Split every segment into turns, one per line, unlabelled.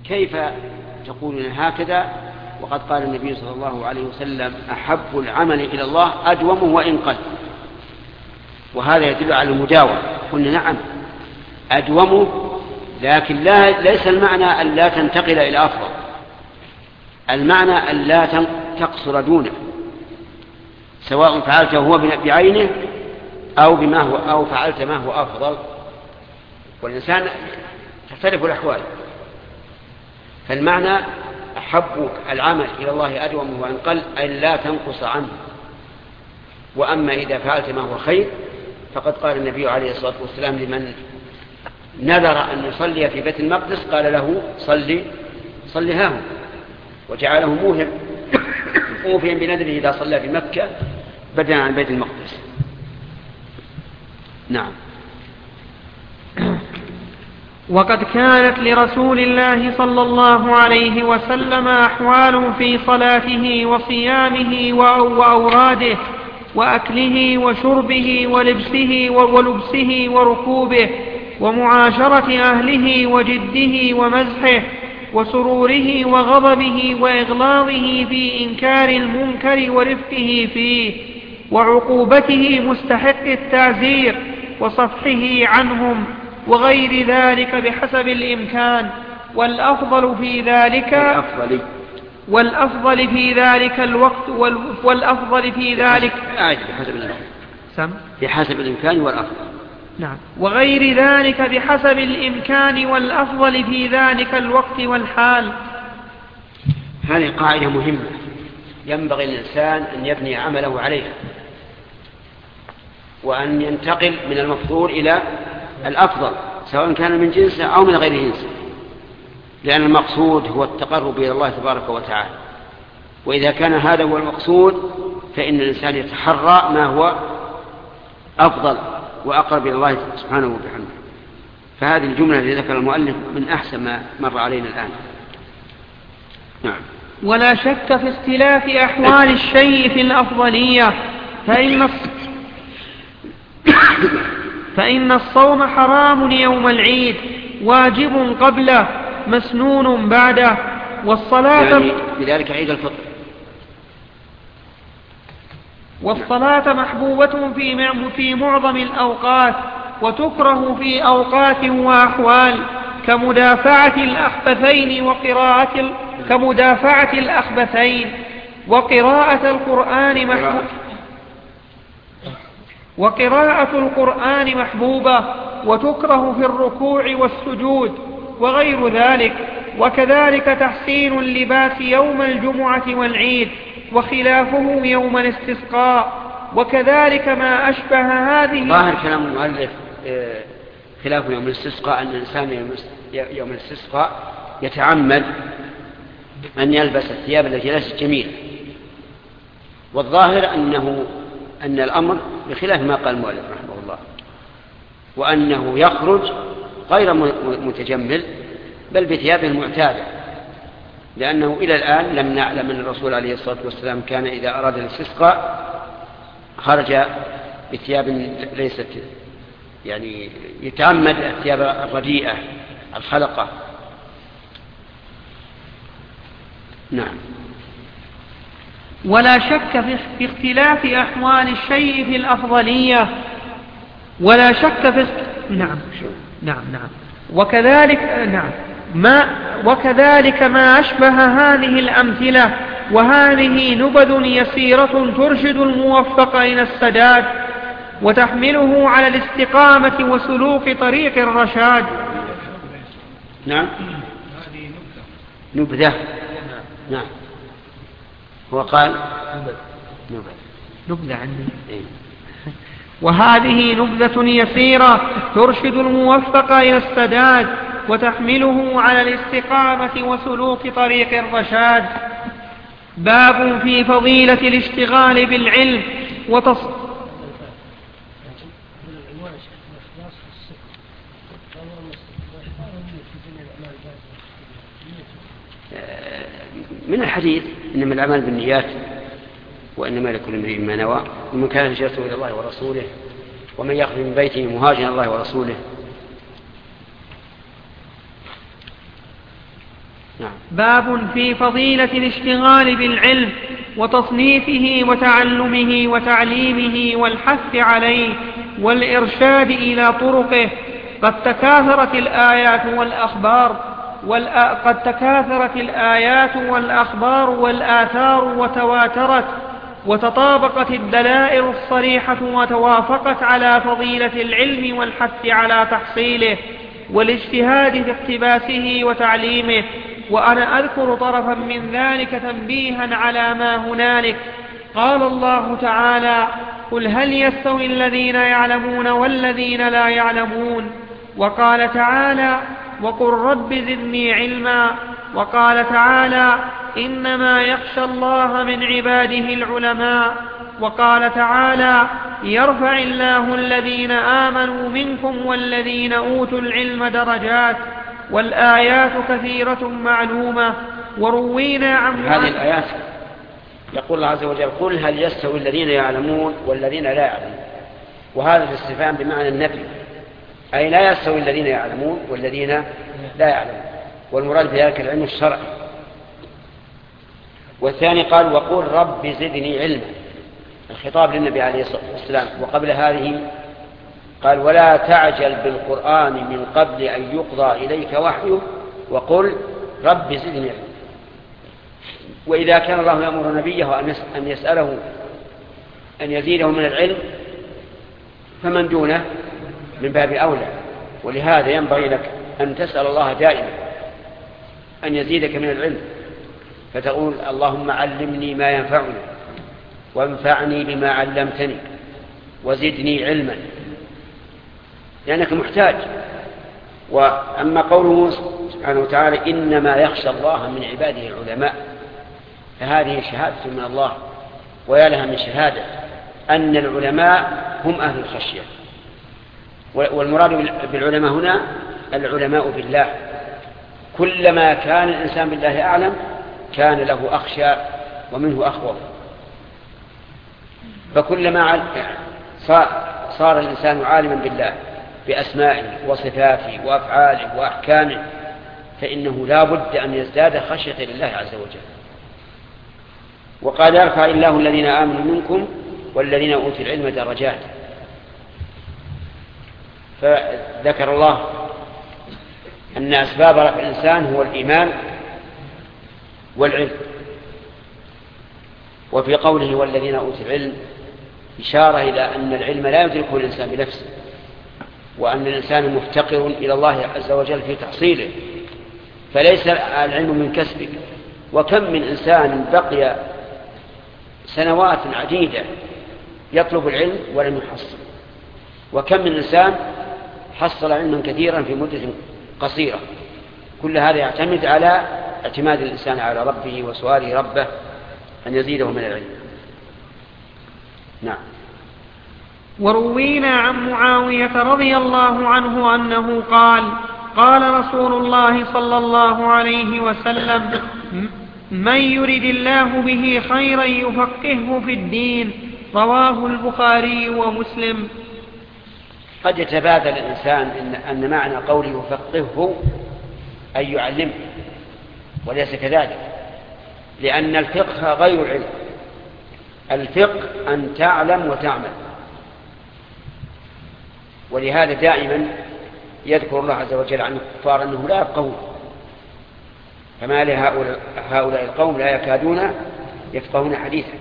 كيف تقولون هكذا وقد قال النبي صلى الله عليه وسلم أحب العمل إلى الله أدومه وإن قل؟ وهذا يدل على المداومة. قلنا نعم أدومه، لكن ليس المعنى أن لا تنتقل إلى أفضل، المعنى أن لا تقصر دونه، سواء فعلته هو بعينه أو فعلت ما هو أفضل. والإنسان تختلف الأحوال، فالمعنى أحب العمل إلى الله أدومه وإن قل أي لا تنقص عنه. وأما إذا فعلت ما هو خير فقد قال النبي عليه الصلاة والسلام لمن نذر أن يصلي في بيت المقدس قال له صلي هاه، وجعله موفيا بنذره إذا صلى في مكة بدلا عن بيت المقدس. نعم.
وقد كانت لرسول الله صلى الله عليه وسلم أحوال في صلاته وصيامه وأوراده وأكله وشربه ولبسه وركوبه ومعاشرة أهله وجده ومزحه وسروره وغضبه وإغلاظه في إنكار المنكر ورفقه فيه وعقوبته مستحق التعزير وصفحه عنهم وغير ذلك بحسب الإمكان. والأفضل في ذلك الوقت والأفضل في ذلك
بحسب الإمكان والأفضل.
نعم. وغير ذلك بحسب الإمكان والأفضل في ذلك الوقت والحال.
هذه قاعدة مهمة ينبغي الإنسان أن يبني عمله عليها، وأن ينتقل من المفضول إلى الأفضل سواء كان من جنسه أو من غير جنسه، لأن المقصود هو التقرب إلى الله تبارك وتعالى. وإذا كان هذا هو المقصود فإن الإنسان يتحرى ما هو أفضل وأقرب إلى الله سبحانه وبحمده. فهذه الجملة التي ذكر المؤلف من أحسن ما مر علينا الآن. نعم.
ولا شك في اختلاف أحوال الشيء في الأفضلية، فإن الصوم حرام يوم العيد، واجب قبله، مسنون بعده،
بذلك عيد الفطر.
والصلاة محبوبة في معظم الأوقات، وتكره في أوقات وأحوال، كمدافعة الأخبثين وقراءة القرآن محبوبة، وتكره في الركوع والسجود وغير ذلك. وكذلك تحسين اللباس يوم الجمعة والعيد، وخلافه يوم الاستسقاء. وكذلك ما أشبه هذه.
ظاهر كلام المؤلف خلاف يوم الاستسقاء أن الإنسان يوم الاستسقاء يتعمد أن يلبس الثياب التي ليست جميلة، والظاهر أن الأمر بخلاف ما قال المؤلف رحمه الله، وأنه يخرج غير متجمل بل بثيابه المعتادة، لأنه إلى الآن لم نعلم أن الرسول عليه الصلاة والسلام كان إذا أراد الاستسقاء خرج بثياب ليست يعني يتعمد الثياب الرديئة الخلقة. نعم.
ولا شك في اختلاف أحوال الشيء في الأفضلية، ولا شك في نعم وكذلك ما أشبه هذه الأمثلة، وهذه نبذ يسيرة ترشد الموفق إلى السداد وتحمله على الاستقامة وسلوك طريق الرشاد.
نعم. نبذة. نعم. هو قال
نبذة عندي. وهذه نبذة يسيرة ترشد الموفق إلى السداد وتحمله على الاستقامة وسلوك طريق الرشاد. باب في فضيلة الاشتغال بالعلم
من الحديث إنما الأعمال بالنيات وإنما لكل امرئ ما نوى، ومن كان هجرته إلى الله ورسوله ومن يخرج من بيته مهاجرا إلى الله ورسوله.
باب في فضيلة الاشتغال بالعلم وتصنيفه وتعلمه وتعليمه والحث عليه والإرشاد إلى طرقه. قد تكاثرت الآيات والأخبار والآثار وتواترت وتطابقت الدلائل الصريحة وتوافقت على فضيلة العلم والحث على تحصيله والاجتهاد في اقتباسه وتعليمه. وأنا أذكر طرفا من ذلك تنبيها على ما هنالك. قال الله تعالى: قل هل يستوي الذين يعلمون والذين لا يعلمون. وقال تعالى: وقل رب زدني علما. وقال تعالى: إنما يخشى الله من عباده العلماء. وقال تعالى: يرفع الله الذين آمنوا منكم والذين أوتوا العلم درجات. والآيات كثيرة معلومة. وروينا عن
هذه الآيات يقول الله عز وجل: قل هل يستوي الذين يعلمون والذين لا يعلمون. وهذا الاستفهام بمعنى النفي، أي لا يستوي الذين يعلمون والذين لا يعلمون، والمراد بذلك العلم الشرعي. والثاني قال: وقل رب زدني علما، الخطاب للنبي عليه الصلاة والسلام. وقبل هذه قال: ولا تعجل بالقرآن من قبل أن يقضى إليك وحيه وقل رب زدني علما. وإذا كان الله يأمر نبيه أن يسأله أن يزيده من العلم فمن دونه من باب أولى. ولهذا ينبغي لك أن تسأل الله دائما أن يزيدك من العلم، فتقول: اللهم علمني ما ينفعني وانفعني بما علمتني وزدني علما، لأنك محتاج. وأما قوله سبحانه وتعالى: إنما يخشى الله من عباده العلماء، فهذه شهادة من الله، ويا لها من شهادة أن العلماء هم أهل الخشية. والمراد بالعلماء هنا العلماء بالله. كلما كان الإنسان بالله أعلم كان له أخشى ومنه أخوف. فكلما صار الإنسان عالما بالله بأسمائه وصفاته وأفعاله وأحكامه فإنه لا بد أن يزداد خشية لله عز وجل. وقال: يرفع الله الذين آمنوا منكم والذين أوتوا العلم درجات. فذكر الله أن أسباب رفع الإنسان هو الإيمان والعلم. وفي قوله والذين أوتوا العلم إشارة إلى أن العلم لا يدركه الإنسان بنفسه، وأن الإنسان مفتقر إلى الله عز وجل في تحصيله، فليس العلم من كسبك. وكم من إنسان بقي سنوات عديدة يطلب العلم ولم يحصل، وكم من إنسان حصل علما كثيرا في مدة قصيرة. كل هذا يعتمد على اعتماد الإنسان على ربه وسؤاله ربه أن يزيده من العلم. نعم.
وروينا عن معاوية رضي الله عنه أنه قال: قال رسول الله صلى الله عليه وسلم: من يرد الله به خيرا يفقهه في الدين. رواه البخاري ومسلم.
قد يتبادل الإنسان أن معنى قوله يفقهه أي يعلمه، وليس كذلك، لأن الفقه غير العلم. الفقه أن تعلم وتعمل. ولهذا دائما يذكر الله عز وجل عن الكفار أنه لا يفقهون، فما لهؤلاء القوم لا يكادون يفقهون حديثا.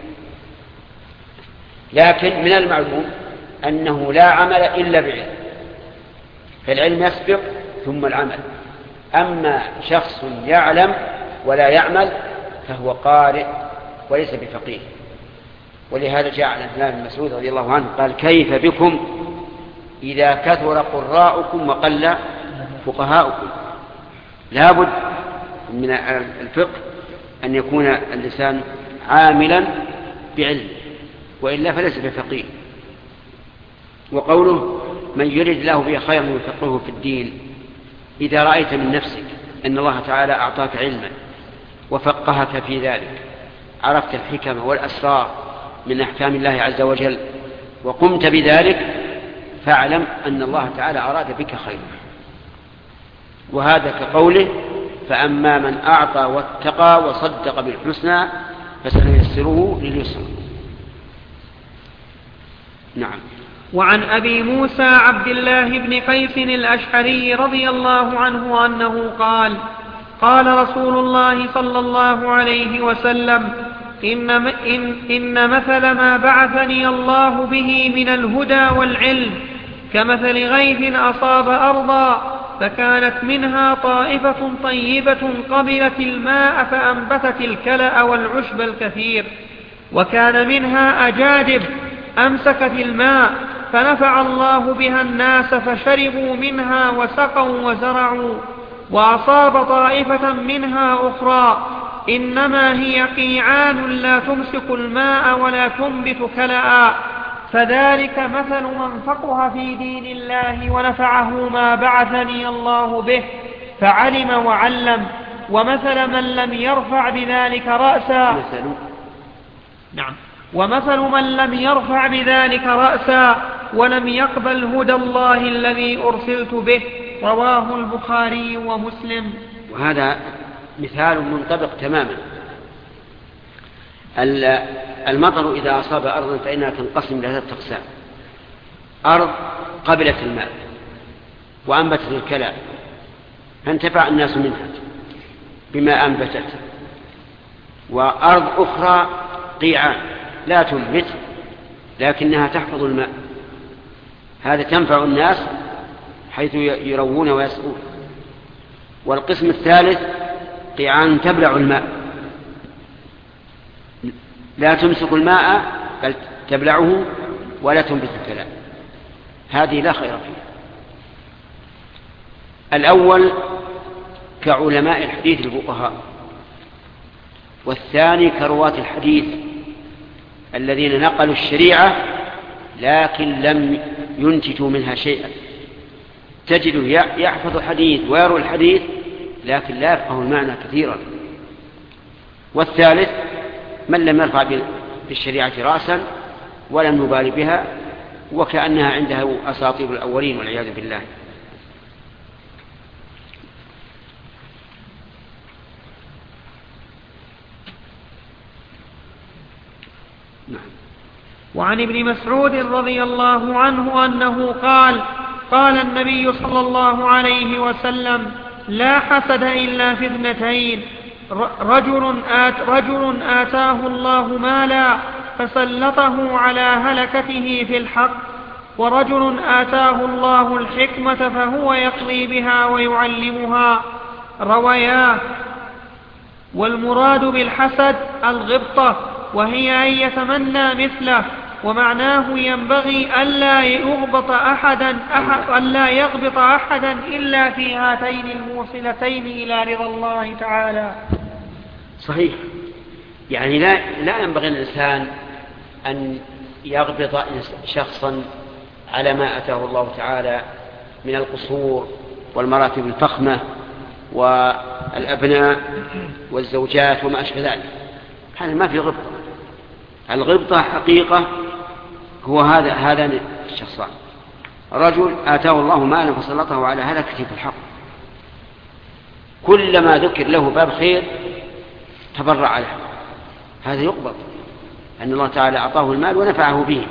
لكن من المعلوم أنه لا عمل إلا بعلم، فالعلم يسبق ثم العمل. أما شخص يعلم ولا يعمل فهو قارئ وليس بفقيه. ولهذا جاء عن عبد الله بن مسعود رضي الله عنه قال: كيف بكم إذا كثر قراءكم وقل فقهاؤكم. لا بد من الفقه أن يكون اللسان عاملا بعلم، وإلا فليس بفقيه. وقوله من يرد الله به خيرا يفقهه في الدين، إذا رأيت من نفسك أن الله تعالى أعطاك علما وفقهك في ذلك، عرفت الحكم والأسرار من أحكام الله عز وجل وقمت بذلك، فاعلم أن الله تعالى أراد بك خيرا. وهذا كقوله فأما من أعطى واتقى وصدق بالحسنى فسنيسره لليسر. نعم.
وعن أبي موسى عبد الله بن قيس الأشعري رضي الله عنه أنه قال: قال رسول الله صلى الله عليه وسلم: إن مثل ما بعثني الله به من الهدى والعلم كمثل غيث أصاب أرضا فكانت منها طائفة طيبة قبلت الماء فأنبتت الكلأ والعشب الكثير، وكان منها أجادب أمسكت الماء فنفع الله بها الناس فشربوا منها وسقوا وزرعوا، وأصاب طائفة منها أخرى إنما هي قيعان لا تمسك الماء ولا تنبت كلأ، فذلك مثل من فقه في دين الله ونفعه ما بعثني الله به فعلم وعلم، ومثل من لم يرفع بذلك رأسا ومثل من لم يرفع بذلك رأسا ولم يقبل هدى الله الذي أرسلت به. رواه البخاري ومسلم.
وهذا مثال منطبق تماما. المطر إذا أصاب أرضا فإنها تنقسم إلى 3 أقسام: أرض قبلت الماء وأنبتت الكلى فانتفع الناس منها بما أنبتت، وأرض أخرى قيعان لا تنبت لكنها تحفظ الماء، هذا تنفع الناس حيث يروون ويسقون. والقسم الثالث قيعان تبلع الماء لا تمسك الماء بل تبلعه ولا تنبت الكلام، هذه لا خير فيها. الأول كعلماء الحديث الفقهاء، والثاني كرواة الحديث الذين نقلوا الشريعة لكن لم ينتجوا منها شيئا، تجده يحفظ الحديث ويروي الحديث لكن لا يفقه المعنى كثيرا. والثالث من لم يرفع بالشريعة رأسا ولم يبالي بها وكأنها عنده أساطير الأولين والعياذ بالله.
وعن ابن مسعود رضي الله عنه أنه قال: قال النبي صلى الله عليه وسلم: لا حسد إلا في 2: رجل آتاه الله مالا فسلطه على هلكته في الحق، ورجل آتاه الله الحكمة فهو يقضي بها ويعلمها. روياه. والمراد بالحسد الغبطة، وهي أن يتمنى مثله، ومعناه ينبغي ألا يغبط أحدا إلا في هاتين الموصلتين إلى رضا الله تعالى.
صحيح، يعني لا ينبغي الإنسان أن يغبط شخصا على ما أتاه الله تعالى من القصور والمراتب الفخمة والأبناء والزوجات وما أشبه ذلك، هذا ما في غبطة. الغبطة حقيقة هو هذان الشخصان: رجل آتاه الله مالا فسلطه على هلكته في الحق، كلما ذكر له باب خير تبرع له، هذا يقبض أن الله تعالى أعطاه المال ونفعه به.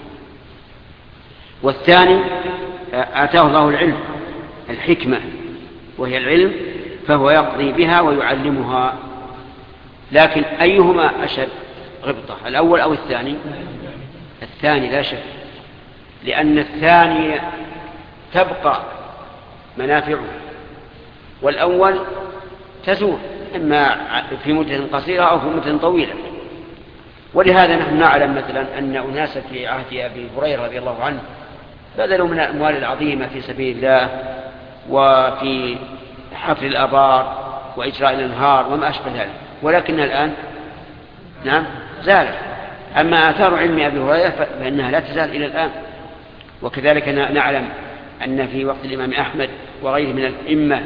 والثاني آتاه الله العلم الحكمة وهي العلم فهو يقضي بها ويعلمها. لكن أيهما أشد غبطة، الأول أو الثاني؟ الثاني لا شك، لأن الثاني تبقى منافعه والأول تزول إما في مدة قصيرة أو في مدة طويلة. ولهذا نحن نعلم مثلا أن أناسا في عهد أبي هريرة رضي الله عنه بذلوا من الأموال العظيمة في سبيل الله وفي حفر الآبار وإجراء الأنهار وما أشبه ذلك، ولكن الآن نعم زالت. أما آثار علم أبي هريرة فإنها لا تزال إلى الآن. وكذلك نعلم أن في وقت الإمام أحمد وغيره من الأئمة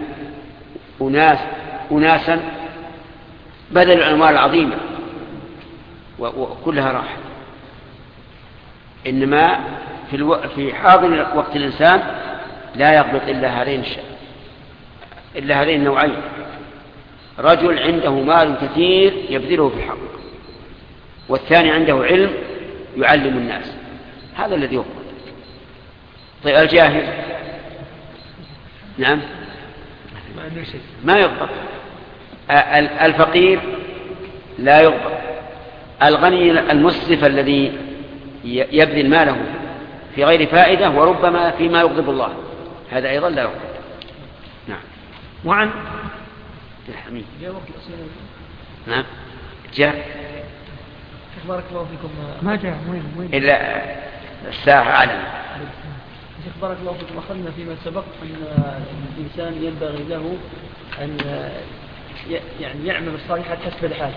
أناسا بذلوا الأموال العظيمة وكلها راحت. إنما في حاضر وقت الإنسان لا يقبض إلا هذين النوعين: رجل عنده مال كثير يبذله في الحق، والثاني عنده علم يعلم الناس، هذا الذي يقبل. طيب الجاهل نعم ما يقبل، الفقير لا يقبل، الغني المسرف الذي يبذل ماله في غير فائدة وربما فيما يغضب الله، هذا أيضا لا يقبل. نعم.
وعن
الحميد نعم جاء
بارك الله فيكم.
ما جاء وين
إلا الساعة أعلم.
شيخ بارك الله فيكم، أخذنا فيما سبق أن الإنسان ينبغي له أن يعني يعمل الصالحات حسب الحال.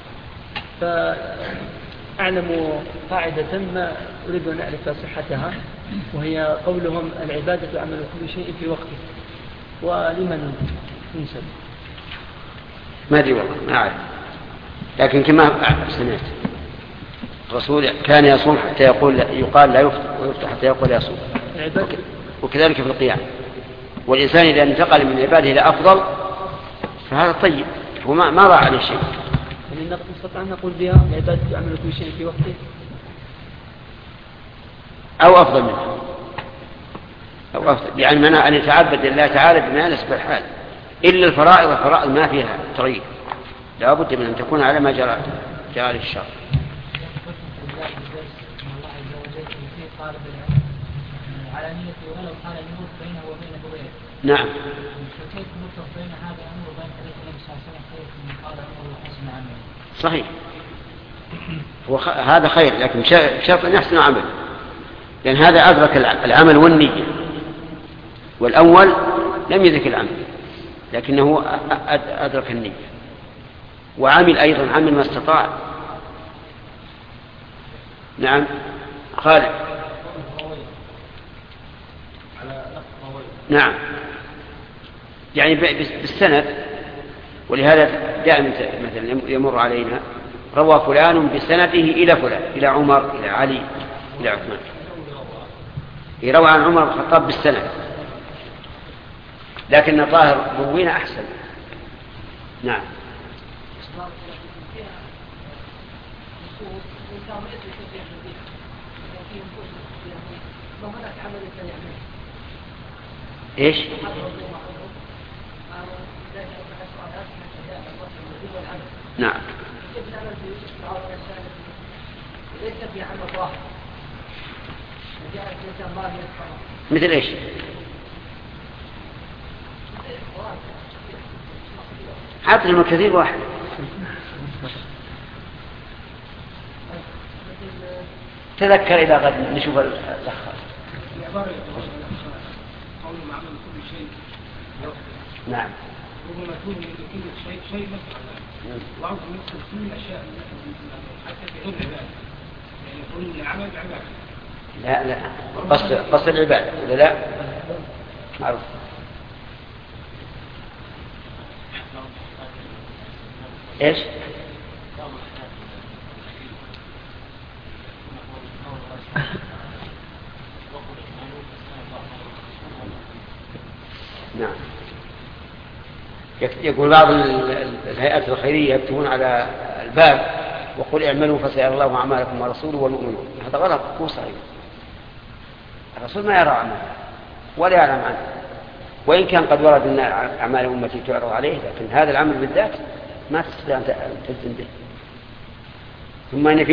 فأعلم قاعدة ما أريد أن أعرف صحتها، وهي قولهم العبادة عمل كل شيء في وقته، ولمن ينسب؟
ما أدري والله ما أعرف، لكن كما سمعت الرسول كان يصوم حتى يقال لا يفطر، ويفطر حتى يقول لا يصوم، وكذلك في القيام. والإنسان إذا انتقل من عباده إلى أفضل فهذا طيب، هو ما ضاع عليه شيء.
يعني نستطيع أن نقول بها العبادة تعمل كل شيء في وقته
أو أفضل منه، أو أفضل، يعني منع أن يتعبد لله تعالى بما يناسب الحال، إلا الفرائض، الفرائض ما فيها تغيير، لا بد من أن تكون على ما جرى الشرع. نعم. صحيح، هذا خير، لكن شرط أن يحسن عمل، لأن هذا أدرك العمل والنية، والأول لم يدرك العمل لكنه أدرك النية، وعمل أيضا، عمل ما استطاع. نعم خالد. نعم، يعني بالسند، ولهذا دائما مثلا يمر علينا روى فلان بسنده إلى فلان، إلى عمر، إلى علي، إلى عثمان، يروى عن عمر بن الخطاب بالسند، لكن الظاهر روينا أحسن. نعم. إيش؟ نعم. مثل إيش؟ حاط لهم كثير واحد. تذكر إلى غد نشوف الأخر. نعم.
ربما يكون من شيء وعرض مثل كل الأشياء حتى في غير العبادة، يعني يقول من العمل عبادة.
لا قصد العبادة ولا لا؟ معروف. ايش؟ نعم. يقول بعض الهيئات الخيرية يكتبون على الباب وقل اعملوا فسيرى الله أعمالكم ورسوله والمؤمنون، هذا غلط، مو صحيح. الرسول ما يرى أعماله ولا يعلم عنه، وإن كان قد ورد أن أعمال أمتي تعرض عليه، لكن هذا العمل بالذات ما تستطيع أن تلزم به. ثم أن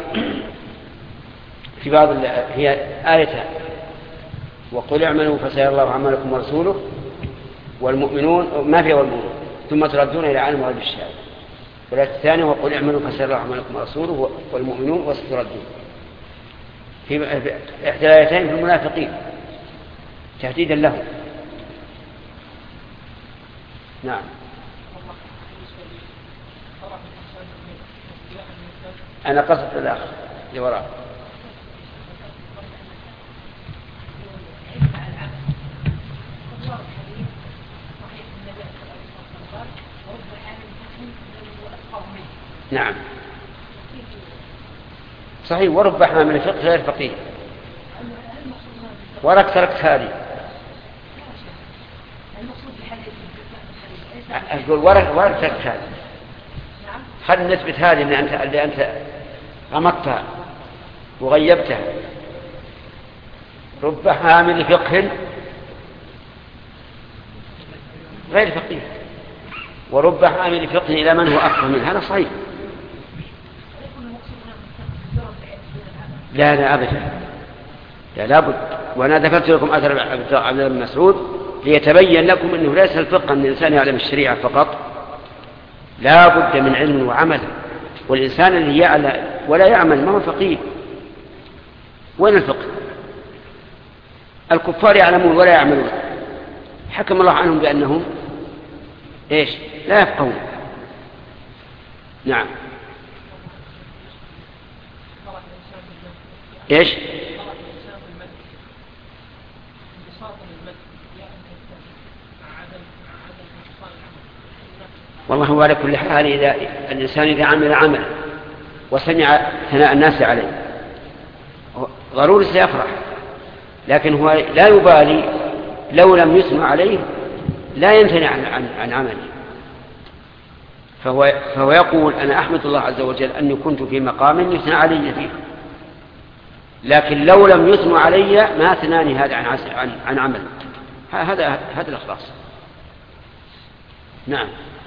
في بعض هي آيتها وقل اعملوا فسيرى الله أعمالكم ورسوله والمؤمنون، ما فيها والمؤمنون، ثم تردون إلى عالم الغيب والشهادة. والآية الثانية وقل اعملوا فسيرى الله أعمالكم ورسوله والمؤمنون وستردون. في إحدى الآيتين في المنافقين تهديدا لهم. نعم. أنا قصدت الآخر اللي وراء. نعم صحيح، ورب حامل فقه غير فقيه، ولك تركت هذه. أقول ورثتك هذه، خلنا نثبت هذه اللي أنت غمضتها وغيبتها. رب حامل فقه غير فقيه، ورب حامل فقه إلى من هو أفقه منه، هذا صحيح. لا أبدا، لا بد. وأنا ذكرت لكم أثر عبد الله بن مسعود ليتبين لكم أنه ليس الفقه أن الإنسان يعلم الشريعة فقط، لا بد من علم وعمل. والإنسان اللي يعلم ولا يعمل ما هو فقيه. وين الفقه؟ الكفار يعلمون ولا يعملون، حكم الله عنهم بأنهم إيش؟ لا يفقهون. نعم. إيش؟ والله هو على كل حال إذا الإنسان إذا عمل عملا وسمع ثناء الناس عليه ضروري سيفرح، لكن هو لا يبالي لو لم يثنى عليه، لا ينثني عن عمله. فهو يقول أنا أحمد الله عز وجل أني كنت في مقام يثنى علي فيه، لكن لو لم يثنى علي ما ثناني هذا عن عمل. هذا الإخلاص. نعم.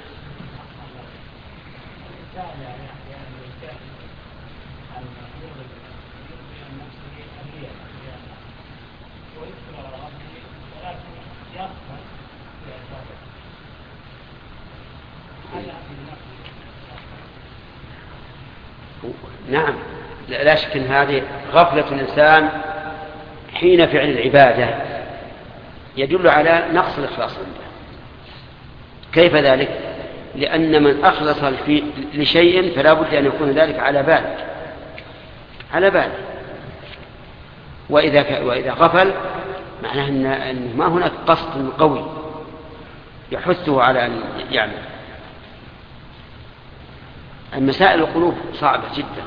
نعم، لا شك أن هذه غفلة الإنسان حين فعل العبادة يدل على نقص الإخلاص عنده. كيف ذلك؟ لأن من أخلص لشيء فلا بد أن يكون ذلك على بال. وإذا غفل معناه أنه ما هناك قصد قوي يحثه على أن يعمل. مسائل القلوب صعبة جدا،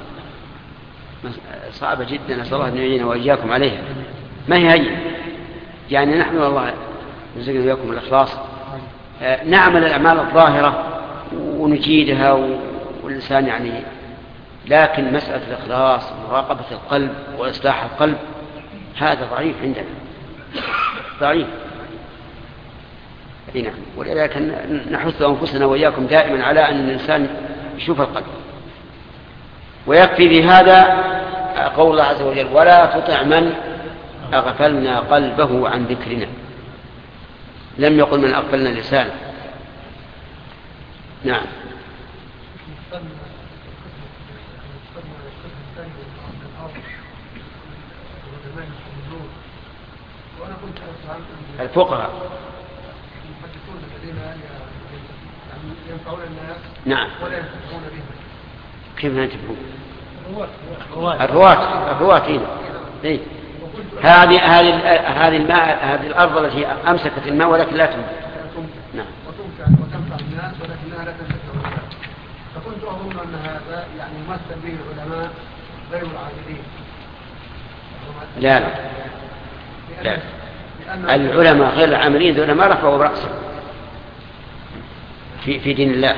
نسأل الله أن يعيننا وإياكم عليها. ما هي هي يعني نحن والله نرزقنا وإياكم الإخلاص، نعمل الأعمال الظاهرة ونجيدها والإنسان يعني، لكن مسألة الإخلاص ومراقبة القلب وإصلاح القلب هذا ضعيف عندنا، ضعيف. نعم. ولذلك نحث أنفسنا وإياكم دائما على أن الإنسان يشوف القلب. ويكفي بهذا قول الله عز وجل ولا تطع من أغفلنا قلبه عن ذكرنا، لم يقل من أغفلنا لسانه. نعم. الفقهاء ينفعون الناس نعم ولا ينفعون بهم. كيف ينتفعون؟ الرواة إيه؟ هذه الأرض التي أمسكت الماء ولكن لا تنفع. نعم. وتنفع الناس ولكنها لا تنفع. فكنت أظن أن هذا يعني يمثل به العلماء غير العاملين. لا. العلماء غير العاملين دون ما رفعوا رأسهم في دين الله.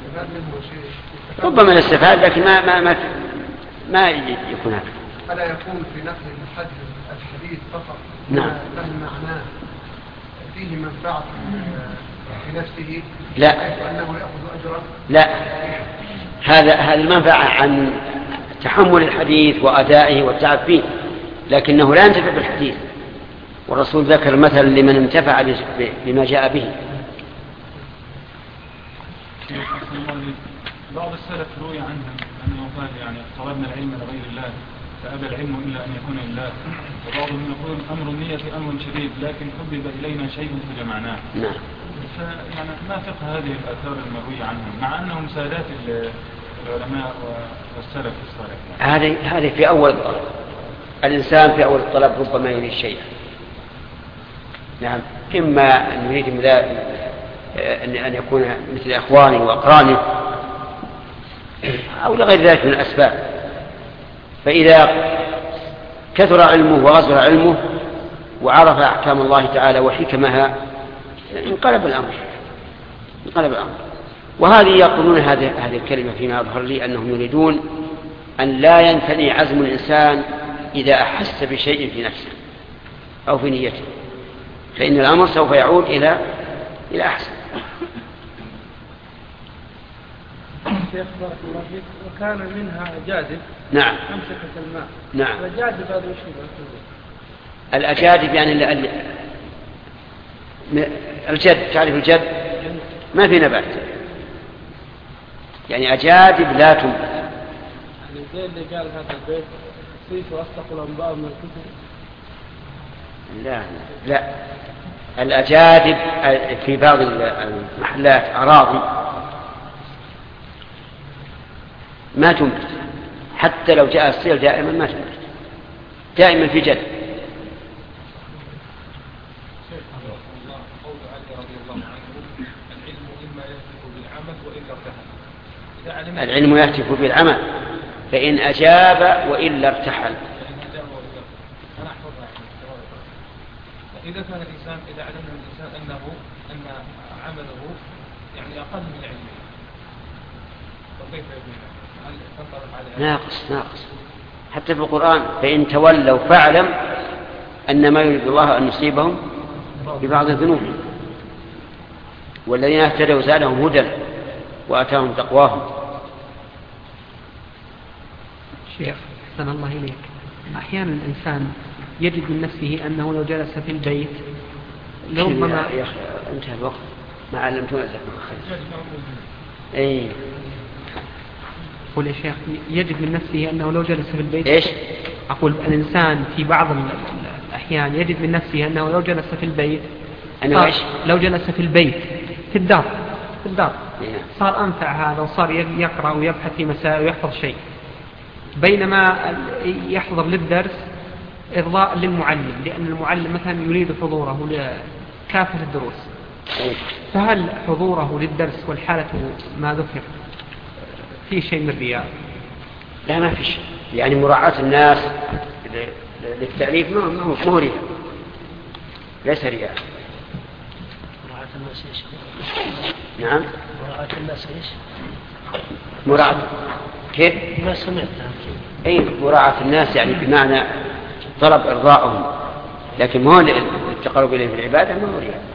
ربما نستفاد لكن ما يكون هذا.
فلا يكون في نقل الحديث فقط.
نعم.
فهم معناه فيه منفعة في نفسه.
لا.
أنه يأخذ أجرا.
لا. هذا المنفعة عن تحمل الحديث وأدائه والتعب فيه، لكنه لا ينتفع بالحديث. والرسول ذكر مثل لمن انتفع بما جاء به.
بعض السلف روي عنهم أنه قال يعني طلبنا العلم لغير الله فأبى العلم إلا أن يكون لله. وبعضهم يقول أمر النية أمر شديد لكن حبب إلينا شيء فجمعناه.
نعم.
فيعني ما فقه هذه الآثار المروية عنهم مع أنهم سادات العلماء والسلف الصالح؟
هذه في أول الطلب. الإنسان في أول الطلب ربما يريد شيئا. نعم. إما أن يريد أن يكون مثل إخوانه وأقرانه أو لغير ذلك من الأسباب. فإذا كثر علمه وغزر علمه وعرف أحكام الله تعالى وحكمها انقلب انقلب الأمر. وهذه يقولون هذه الكلمة فيما يظهر لي أنهم يريدون أن لا ينثني عزم الإنسان إذا أحس بشيء في نفسه أو في نيته، فإن الأمر سوف يعود إلى أحسن.
شيخ بارك الله فيك، وكان منها جاذب.
نعم.
أمسكت الماء.
نعم.
الجاذب هذا وش هو؟
الأجادب يعني الجد، تعرف الجد؟ ما في نبات، يعني أجادب لا تنبت.
يعني زي اللي قال هذا البيت صيف وأصدق الأنباء من الكتب.
لا الأجادب في بعض المحلات أراضي ما تنبت، حتى لو جاء السيل دائما ما تنبت، دائما في جد. العلم يهتف بالعمل فإن أجاب وإلا ارتحل.
إذا كان الإنسان إذا علم الإنسان أن عمله يعني أقل من علمه فكيف يكون؟ هل تنطبق على
ناقص حتى في القرآن فإن تولوا فاعلم أن ما يريد الله أن يصيبهم ببعض الذنوب والذين اهتدوا زادهم هدى وآتاهم تقواهم.
شيخ أحسن الله إليك، أحيانا الإنسان يجد من نفسه أنه لو جلس في البيت لربما
يا أخي انتهى الوقت ما علمتونا جزاكم الله خير.
أقول يا شيخ يجد من نفسه أنه لو جلس في البيت
إيش؟
أقول الإنسان في بعض الأحيان يجد من نفسه أنه لو جلس في البيت لو جلس في البيت في الدار صار أنفع هذا وصار يقرأ ويبحث في مسائل ويحفظ شيء، بينما يحضر للدرس إرضاء للمعلم، لأن المعلم مثلا يريد حضوره لكافة الدروس. فهل حضوره للدرس والحالة ما ذكر في شيء من الرياء؟
لا ما في شيء، يعني مراعاة الناس للتأليف ما هو رياء، ليس رياء.
مراعاة الناس ايش؟
نعم
مراعاة الناس ايش؟
مراعاة كيف؟
ما سمعتها.
أي مراعاة الناس يعني بمعنى طلب إرضائهم، لكن ما هو التقرب إليه في العبادة ما هو رياء.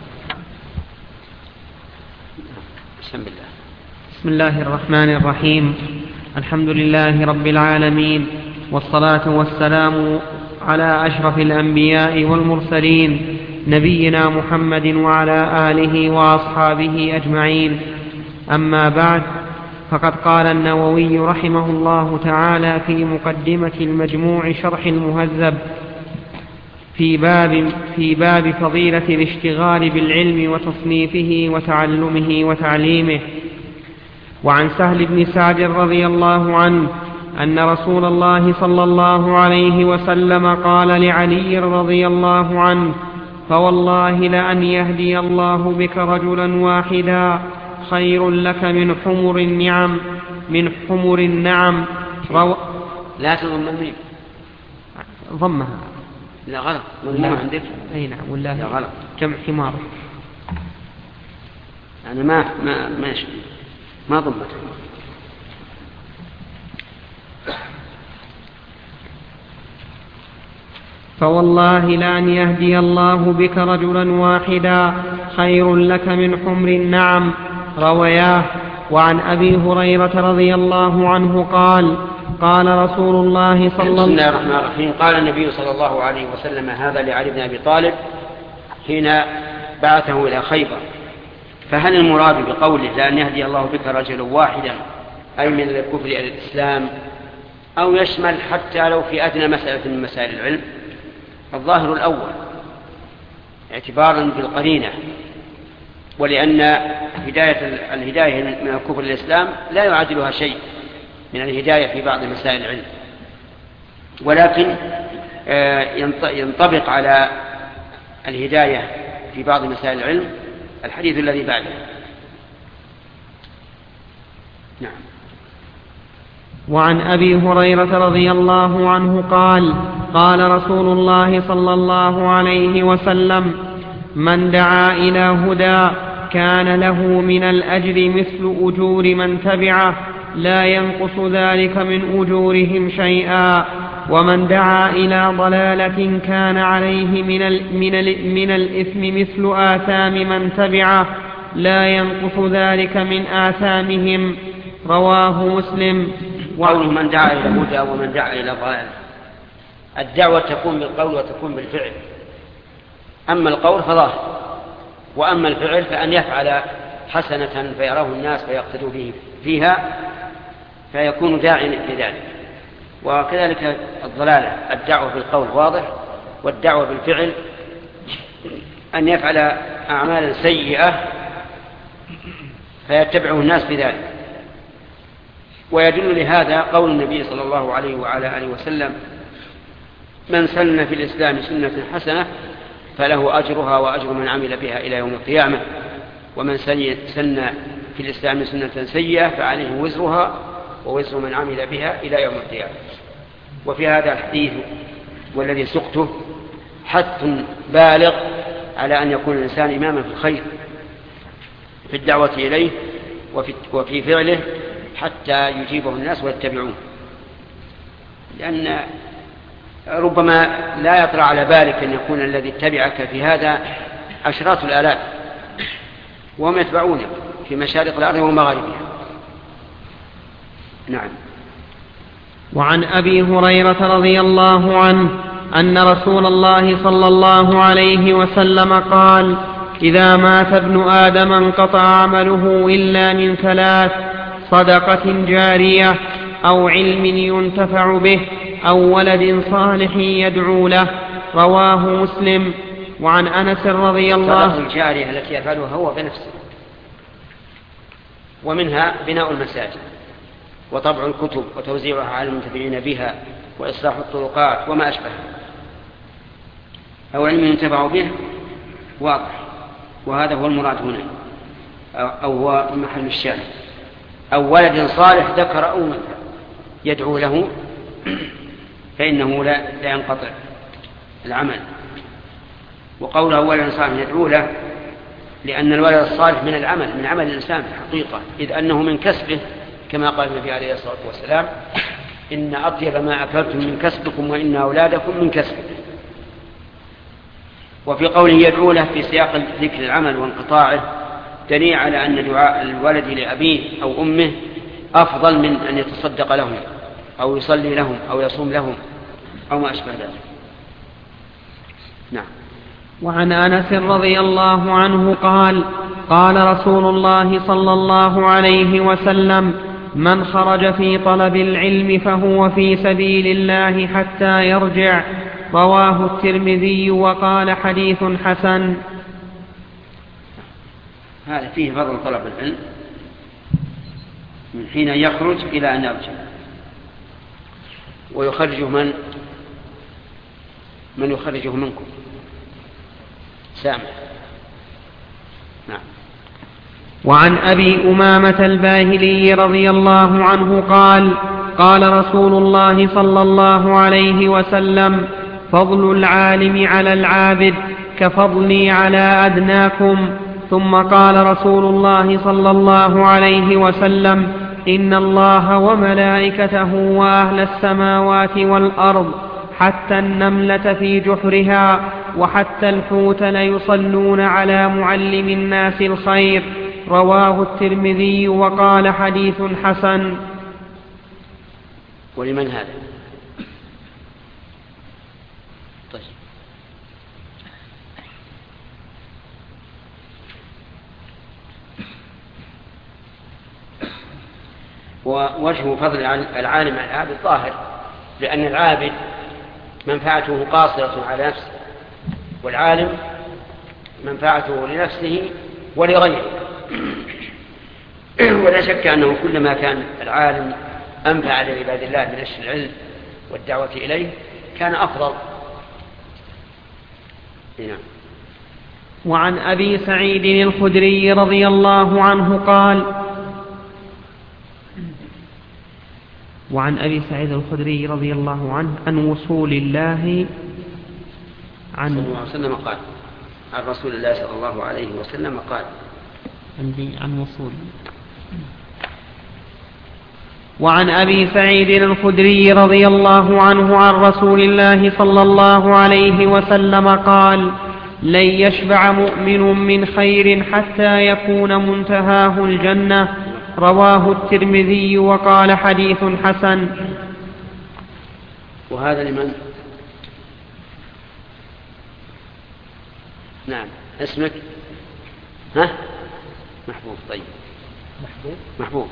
بسم الله الرحمن الرحيم. الحمد لله رب العالمين، والصلاة والسلام على أشرف الأنبياء والمرسلين نبينا محمد وعلى آله وأصحابه أجمعين. أما بعد، فقد قال النووي رحمه الله تعالى في مقدمة المجموع شرح المهذب في باب فضيلة الاشتغال بالعلم وتصنيفه وتعلمه وتعليمه. وعن سهل بن سعد رضي الله عنه أن رسول الله صلى الله عليه وسلم قال لعلي رضي الله عنه: فوالله لأن يهدي الله بك رجلا واحدا خير لك من حمر النعم.
لا تضمني
ضمها.
لا غلط، مضمون عندك.
أي نعم، والله
لا غلط،
جمع حمار.
يعني ما ضمت.
فوالله لأن يهدي الله بك رجلا واحدا خير لك من حمر النعم. روياه. وعن أبي هريرة رضي الله عنه قال: قال رسول الله
بسم الله الرحمن الرحيم. قال النبي صلى الله عليه وسلم هذا لعلي بن أبي طالب حين بعثه إلى خيبر. فهل المراد بقوله لأن يهدي الله بك رجلا واحدا أي من الكفر إلى الإسلام، أو يشمل حتى لو في أدنى مسألة من مسائل العلم؟ الظاهر الأول اعتبارا بالقرينة، ولأن الهداية من الكفر إلى الإسلام لا يعادلها شيء من الهداية في بعض مسائل العلم، ولكن ينطبق على الهداية في بعض مسائل العلم الحديث الذي بعده. نعم.
وعن أبي هريرة رضي الله عنه قال: قال رسول الله صلى الله عليه وسلم: من دعا إلى هدى كان له من الأجر مثل أجور من تبعه لا ينقص ذلك من أجورهم شيئا. ومن دعا إلى ضلالة كان عليه من الإثم مثل آثام من تبعه لا ينقص ذلك من آثامهم. رواه مسلم.
قوله من دعا إلى هدى ومن دعا إلى ضلال، الدعوة تكون بالقول وتكون بالفعل. أما القول فظاهر، وأما الفعل فأن يفعل حسنة فيراه الناس فيقتدوا به فيها فيكون داعيا في ذلك. وكذلك الضلالة، الدعوة بالقول واضح، والدعوة بالفعل أن يفعل أعمالا سيئة فيتبعه الناس في ذلك. ويدل لهذا قول النبي صلى الله عليه وعلى آله وسلم: من سن في الإسلام سنة حسنة فله أجرها وأجر من عمل بها إلى يوم القيامة، ومن سن في الإسلام سنة سيئة فعليه وزرها ووزر من عمل بها إلى يوم القيامة. وفي هذا الحديث والذي سقته حث بالغ على أن يكون الإنسان إماما في الخير في الدعوة إليه وفي فعله حتى يجيبه الناس ويتبعون، لأن ربما لا يطرأ على بالك أن يكون الذي اتبعك في هذا عشرات الآلاف وهم يتبعونك في مشارق الأرض ومغاربها. نعم.
وعن أبي هريرة رضي الله عنه أن رسول الله صلى الله عليه وسلم قال: إذا مات ابن آدم انقطع عمله إلا من ثلاث: صدقة جارية أو علم ينتفع به أو ولد صالح يدعو له. رواه مسلم. وعن أنس رضي الله عنه
الصدقة الجارية التي يفعلها هو بنفسه، ومنها بناء المساجد وطبع الكتب وتوزيعها على المنتفعين بها وإصلاح الطرقات وما أشبه. أو علم ينتفع به واضح، وهذا هو المراد هنا، أو هو محل الشاهد. أو ولد صالح ذكر أو أنثى يدعو له فإنه لا ينقطع العمل. وقوله ولد صالح يدعو له لأن الولد الصالح من العمل، من عمل الإنسان في الحقيقة، إذ أنه من كسبه كما قال النبي عليه الصلاة والسلام: إن أطيب ما أكلتم من كسبكم وإن أولادكم من كسبكم. وفي قوله يدعو له في سياق ذكر العمل وانقطاعه دليل على أن دعاء الولد لأبيه أو أمه أفضل من أن يتصدق لهم أو يصلي لهم أو يصوم لهم أو ما أشبه ذلك. نعم.
وعن أنس رضي الله عنه قال: قال رسول الله صلى الله عليه وسلم: من خرج في طلب العلم فهو في سبيل الله حتى يرجع. رواه الترمذي وقال حديث حسن.
هذا فيه فضل طلب العلم من حين يخرج إلى أن يرجع، ويخرجه من يخرجه منكم سامع. نعم.
وعن أبي أمامة الباهلي رضي الله عنه قال: قال رسول الله صلى الله عليه وسلم: فضل العالم على العابد كفضلي على أدناكم. ثم قال رسول الله صلى الله عليه وسلم: إن الله وملائكته وأهل السماوات والأرض حتى النملة في جحرها وحتى الحوت ليصلون على معلم الناس الخير. رواه الترمذي وقال حديث حسن.
ولمن هذا؟ طيب. ووجه فضل العالم على العابد ظاهر، لأن العابد منفعته قاصرة على نفسه، والعالم منفعته لنفسه ولغيره. ولا شك أنه كلما كان العالم أنفع لعباد الله بنشر العلم والدعوة إليه كان أفضل. هنا.
وعن أبي سعيد الخدري رضي الله عنه قال: وعن أبي سعيد الخدري رضي الله عنه عن وصول الله
صلى الله عليه وسلم قال: عن رسول الله صلى الله عليه وسلم قال:
عن وصول. وعن أبي سعيد الخدري رضي الله عنه عن رسول الله صلى الله عليه وسلم قال: لن يشبع مؤمن من خير حتى يكون منتهاه الجنة. رواه الترمذي وقال حديث حسن.
وهذا لمن؟ نعم. اسمك؟ ها؟ محبوب. طيب. محبوب.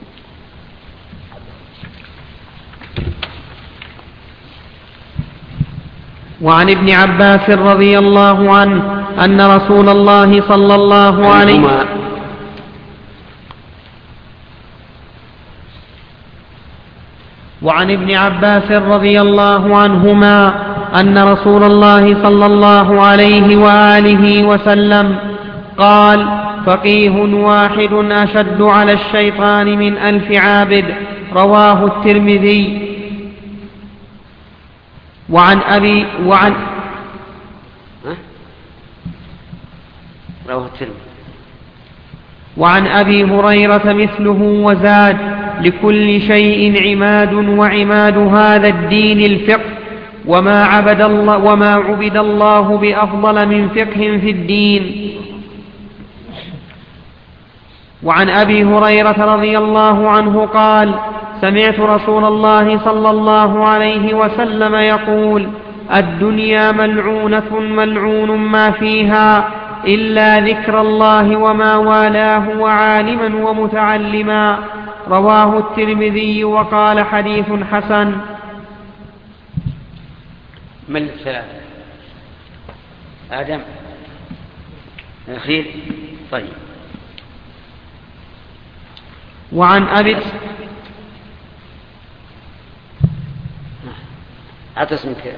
وعن ابن عباس رضي الله عنه أن رسول الله صلى الله عليه وسلم وعن ابن عباس رضي الله عنهما أن رسول الله صلى الله عليه وآله وسلم قال: فقيه واحد أشد على الشيطان من 1000 عابد. رواه الترمذي. وعن أبي هريرة مثله وزاد: لكل شيء عماد، وعماد هذا الدين الفقه، وما عبد الله بأفضل من فقه في الدين. وعن أبي هريرة رضي الله عنه قال: سمعت رسول الله صلى الله عليه وسلم يقول: الدنيا ملعونة ملعون ما فيها إلا ذكر الله وما والاه وعالما ومتعلما. رواه الترمذي وقال حديث حسن.
من الثلاثة؟ آدم الأخير. طيب.
وعن أبي
اسمك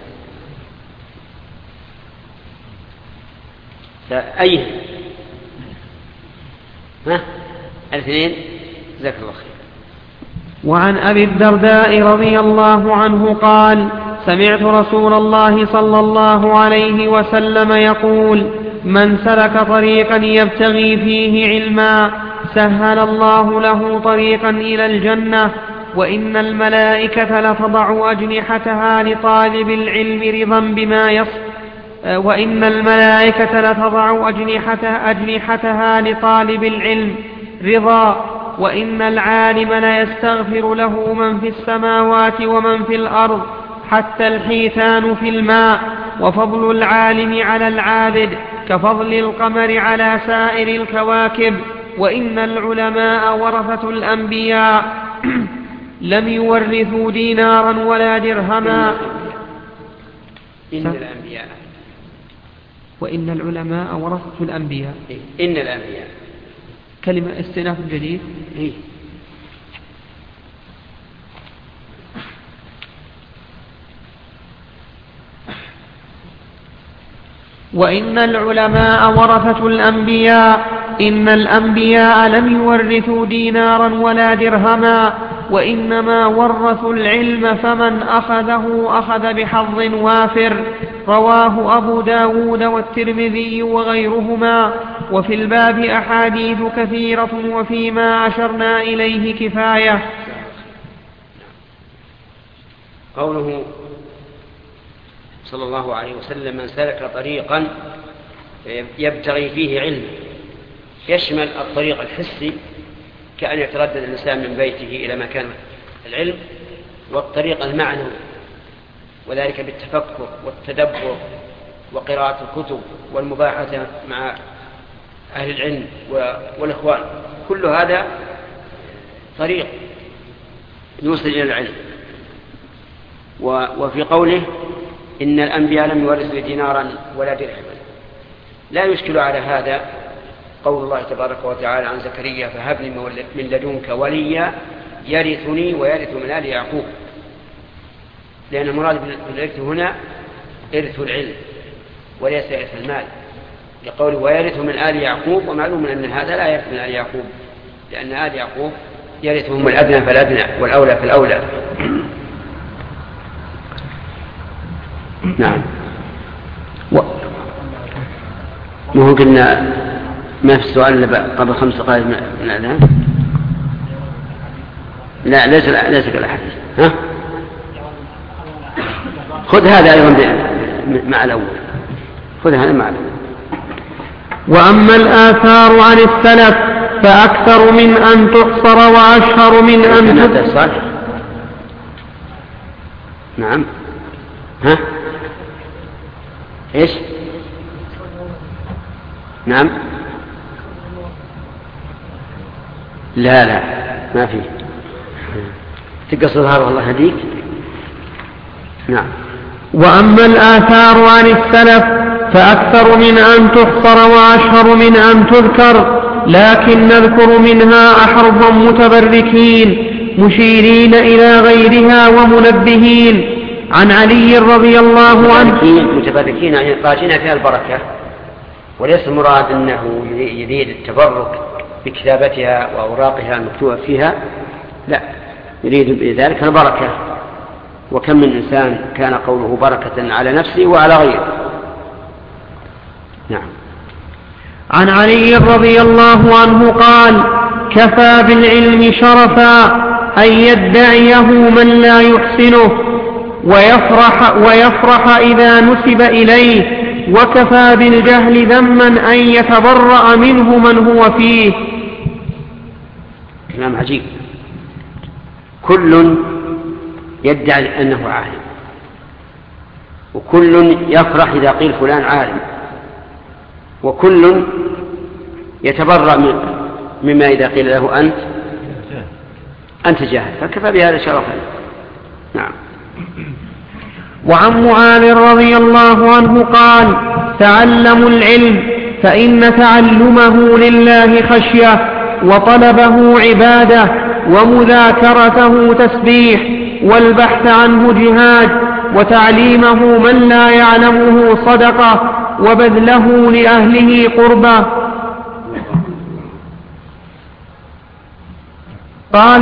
أيه؟ الاثنين. جزاك الله خير.
وعن أبي الدرداء رضي الله عنه قال: سمعت رسول الله صلى الله عليه وسلم يقول: من سلك طريقا يبتغي فيه علما سهل الله له طريقا إلى الجنة. وإن الملائكة لتضع أجنحتها لطالب العلم رضا بما يصف وإن الملائكة لتضع أجنحتها لطالب العلم رضا. وإن العالم ليستغفر له من في السماوات ومن في الأرض حتى الحيتان في الماء. وفضل العالم على العابد كفضل القمر على سائر الكواكب. وإن العلماء ورثة الأنبياء لم يورثوا دينارا ولا درهما. وإن العلماء ورثة الأنبياء.
إن الأنبياء
كلمة استئناف جديد. وإن العلماء ورثة الأنبياء. إن الأنبياء لم يورثوا دينارا ولا درهما، وإنما ورثوا العلم، فمن أخذه أخذ بحظ وافر. رواه أبو داود والترمذي وغيرهما. وفي الباب أحاديث كثيرة، وفيما أشرنا إليه كفاية.
قوله صلى الله عليه وسلم: من سلك طريقا يبتغي فيه علم، يشمل الطريق الحسي كأن يتردد الإنسان من بيته إلى مكان العلم، والطريق المعنوي، وذلك بالتفكر والتدبر وقراءة الكتب والمباحثة مع أهل العلم والإخوان. كل هذا طريق يوصل إلى العلم. وفي قوله: إن الأنبياء لم يورثوا دينارا ولا درهما، لا يشكل على هذا قول الله تبارك وتعالى عن زكريا: فهب لي من لدنك وليا يرثني ويرث من آل يعقوب، لأن المراد بالإرث هنا إرث العلم وليس إرث المال، لقوله ويرث من آل يعقوب. ومعلوم أن هذا لا يرث من آل يعقوب، لأن آل يعقوب يرثهم الأدنى فالأدنى والأولى فالأولى. نعم. وهو قلنا ما في السؤال إلا قبل 5 دقائق من الأذان؟ لا ليس كالحديث. ها؟ خذ هذا أيضا مع الأول. خذ هذا مع الأول.
وأما الآثار عن السلف فأكثر من أن تحصر وأشهر من أن
تحصر. نعم. ها؟ إيش؟ نعم. لا ما فيه. تقصد هذا والله هديك. نعم.
وأما الآثار عن السلف فأكثر من أن تحصر وأشهر من أن تذكر، لكن نذكر منها أحرفا متبركين مشيرين إلى غيرها ومنبهين. عن علي رضي الله عنه.
متبركين يعني راجين فيها البركة، وليس المراد أنه يريد التبرك بكتابتها وأوراقها المكتوبة فيها، لا، يريد بذلك البركة. وكم من إنسان كان قوله بركة على نفسه وعلى غيره. نعم.
عن علي رضي الله عنه قال: كفى بالعلم شرفا أن يدعيه من لا يحسنه ويفرح إذا نسب إليه، وكفى بالجهل ذما أن يتبرأ منه من هو فيه.
كلام عجيب. كل يدعي أنه عالم، وكل يفرح إذا قيل فلان عالم، وكل يتبرأ مما إذا قيل له أنت جاهل، فكفى بهذا شرفا. نعم.
وعن معاذ رضي الله عنه قال: تعلموا العلم فإن تعلمه لله خشية، وطلبه عبادة، ومذاكرته تسبيح، والبحث عنه جهاد، وتعليمه من لا يعلمه صدقة، وبذله لأهله قربة. قال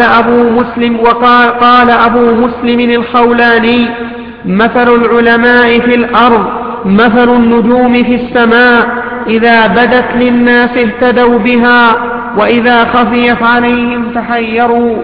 أبو مسلم الخولاني: مثل العلماء في الأرض مثل النجوم في السماء، إذا بدت للناس اهتدوا بها، وإذا خفيت عليهم تحيروا.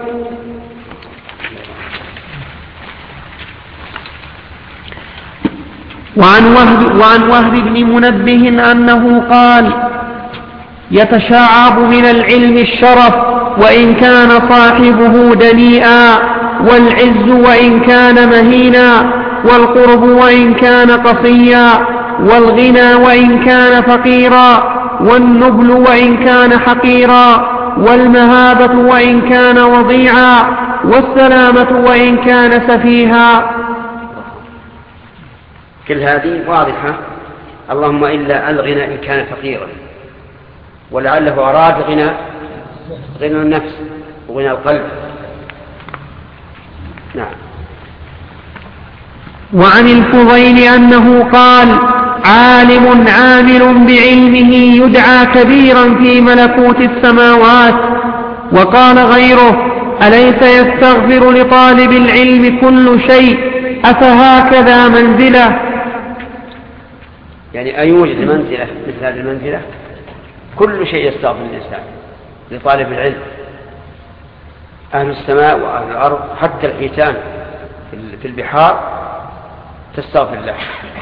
وعن وهب بن منبه أنه قال: يتشعب من العلم الشرف وإن كان صاحبه دنيئا، والعز وإن كان مهينا، والقرب وإن كان قصيا، والغنى وإن كان فقيرا، والنبل وإن كان حقيرا، والمهابة وإن كان وضيعا، والسلامة وإن كان سفيها.
كل هذه واضحة. اللهم إلا الغنى إن كان فقيرا، ولعله أراد غنى النفس وغنى القلب. نعم.
وعن الفضيل أنه قال: عالم عامل بعلمه يدعى كبيرا في ملكوت السماوات. وقال غيره: أليس يستغفر لطالب العلم كل شيء، أفهكذا منزله؟
يعني أيوجد منزلة مثل هذه المنزلة؟ كل شيء يستغفر الإنسان لطالب العلم، أهل السماء وأهل الأرض، حتى الحيتان في البحار تستغفر الله.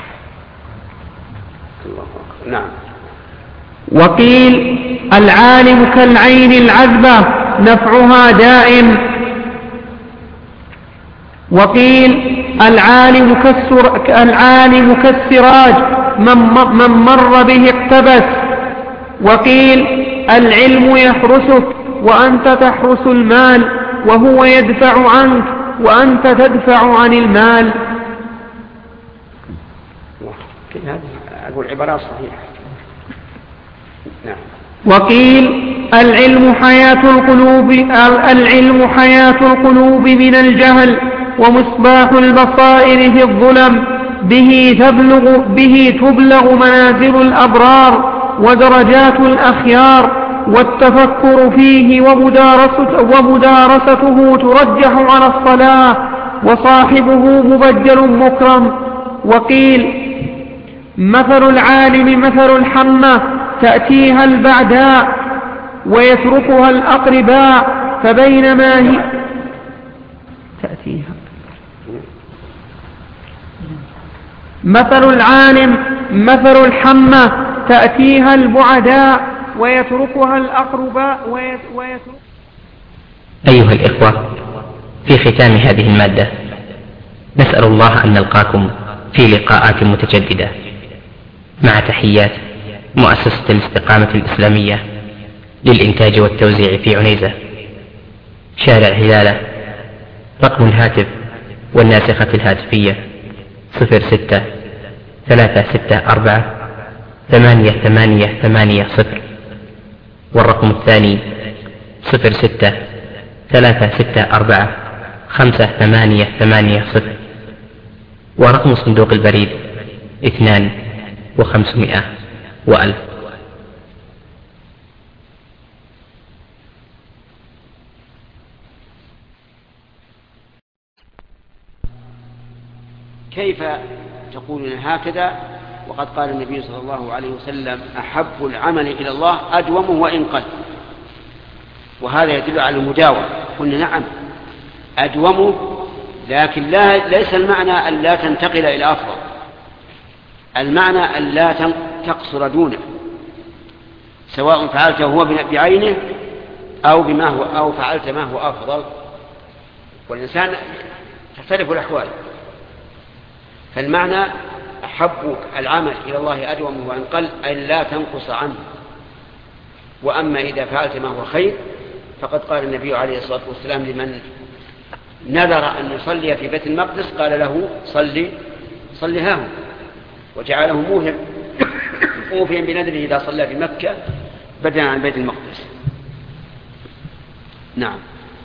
نعم.
وقيل: العالم كالعين العذبة نفعها دائم. وقيل: العالم كالسراج من مر به اقتبس. وقيل: العلم يحرسك وأنت تحرس المال، وهو يدفع عنك وأنت تدفع عن المال.
أقول عبارات صحيحة. نعم.
وقيل: العلم حياة القلوب من الجهل، ومصباح البصائر في الظلم، به تبلغ منازل الأبرار ودرجات الأخيار، والتفكر فيه ومدارسته ترجح على الصلاة، وصاحبه مبجل مكرم. وقيل: مثل العالم مثل الحمى تأتيها البعداء ويتركها الأقرباء، فبينما هي تأتيها مثل العالم مثل الحمى تأتيها البعداء ويتركها الأقرباء
أيها الإخوة، في ختام هذه المادة نسأل الله أن نلقاكم في لقاءات متجددة، مع تحيات مؤسسة الاستقامة الإسلامية للإنتاج والتوزيع في عنيزة، شارع هلالة. رقم الهاتف والناسخة الهاتفية 06-364-8880، والرقم الثاني 06-364-5880، ورقم صندوق البريد 2 و500 و1000.
كيف تقولون هكذا وقد قال النبي صلى الله عليه وسلم أحب العمل إلى الله أدومه وإن قل، وهذا يدل على المداومة. قلنا نعم أدومه، لكن ليس المعنى أن لا تنتقل إلى أفضل، المعنى أن لا تقصر دونه، سواء فعلته هو بعينه أو فعلت ما هو أفضل، والإنسان تختلف الأحوال. فالمعنى أحب العمل إلى الله أدومه وإن قل، أي لا تنقص عنه. وأما إذا فعلت ما هو خير فقد قال النبي عليه الصلاة والسلام لمن نذر أن يصلي في بيت المقدس قال له صلي هاهو، وجعله موفيا بنذره إذا صلى في مكة بدلا عن بيت المقدس. نعم.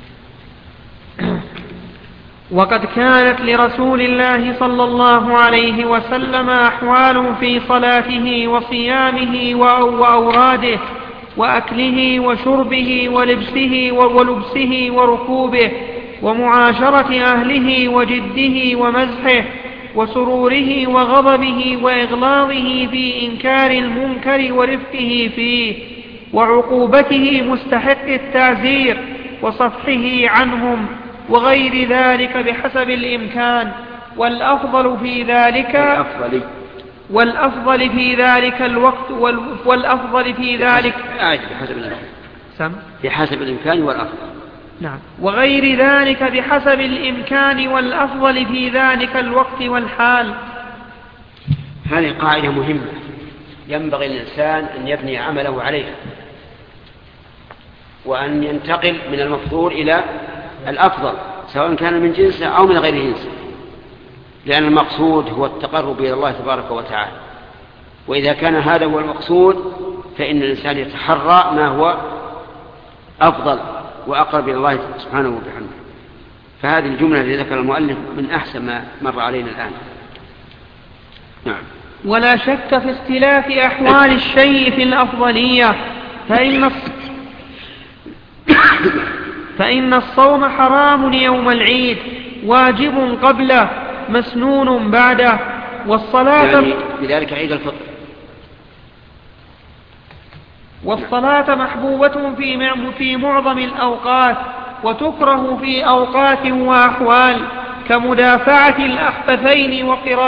وقد كانت لرسول الله صلى الله عليه وسلم أحوال في صلاته وصيامه وأوراده وأكله وشربه ولبسه وركوبه ومعاشرة أهله وجده ومزحه وسروره وغضبه وإغلاظه في إنكار المنكر ورفقه فيه وعقوبته مستحق التعزير وصفحه عنهم وغير ذلك بحسب الإمكان. والأفضل في ذلك الوقت والأفضل في ذلك
بحسب الإمكان والأفضل.
نعم. وغير ذلك بحسب الإمكان والأفضل في ذلك الوقت والحال.
هذه قاعدة مهمة ينبغي الإنسان أن يبني عمله عليها، وأن ينتقل من المفضول إلى الأفضل سواء كان من جنسه أو من غير جنسه، لأن المقصود هو التقرب إلى الله تبارك وتعالى. وإذا كان هذا هو المقصود فإن الإنسان يتحرى ما هو أفضل وأقرب إلى الله سبحانه وبحمده. فهذه الجملة التي ذكر المؤلف من أحسن ما مر علينا الآن. نعم.
ولا شك في اختلاف أحوال الشيء في الأفضلية، فإن الصوم حرام يوم العيد، واجب قبله، مسنون بعده، والصلاة
يعني بذلك عيد الفطر.
والصلاة محبوبة في معظم الأوقات، وتكره في أوقات وأحوال، كمدافعة الأخبثين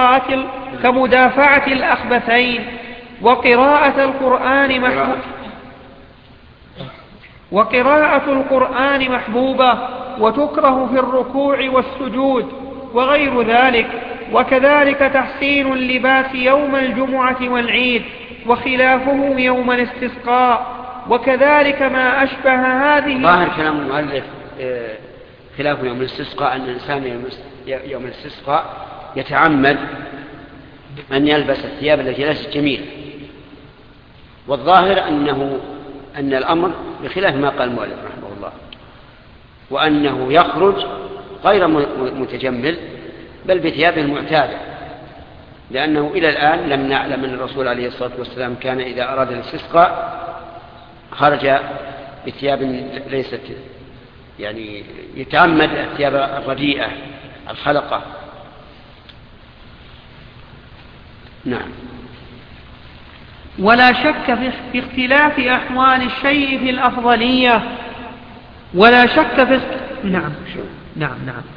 وقراءة القرآن محبوبة، وتكره في الركوع والسجود وغير ذلك. وكذلك تحسين اللباس يوم الجمعة والعيد، وخلافه يوم الاستسقاء، وكذلك ما أشبه هذه.
ظاهر كلام المؤلف خلاف يوم الاستسقاء أن الإنسان يوم الاستسقاء يتعمد أن يلبس الثياب التي ليست جميلة، والظاهر أن الأمر بخلاف ما قال المؤلف رحمه الله، وأنه يخرج غير متجمل بل بثيابه المعتادة، لأنه إلى الآن لم نعلم أن الرسول عليه الصلاة والسلام كان إذا أراد الاستسقاء خرج بثياب ليست يعني يتعمد الثياب الرديئة الخلقة. نعم.
ولا شك في اختلاف أحوال الشيء في الأفضلية، ولا شك في نعم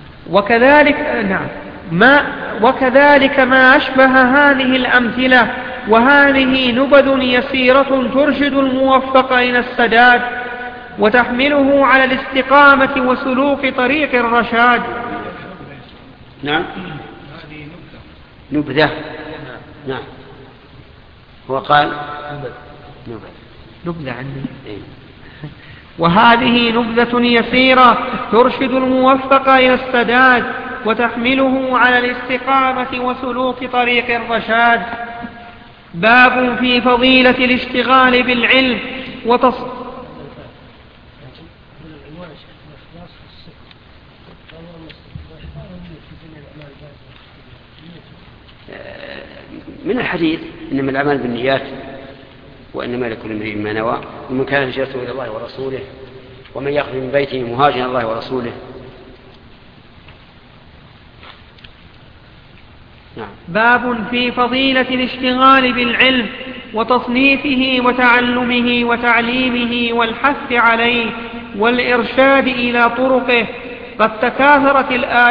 وكذلك ما أشبه هذه الأمثلة، وهذه نبذ يسيرة ترشد الموفق إلى السداد وتحمله على الاستقامة وسلوك طريق الرشاد.
نعم، نبذة. نعم، هو قال
نبذة عني. وهذه نبذة يسيرة ترشد الموفق إلى السداد وتحمله على الاستقامة وسلوك طريق الرشاد. باب في فضيلة الاشتغال بالعلم
من الحديث إنما الأعمال بالنيات وإنما لكل امرئ ما نوى، ومن كان هجرته إلى الله ورسوله ومن يخرج من بيته مهاجرا إلى الله ورسوله. نعم.
باب في فضيلة الاشتغال بالعلم وتصنيفه وتعلمه وتعليمه والحث عليه والإرشاد إلى طرقه. قد تكاثرت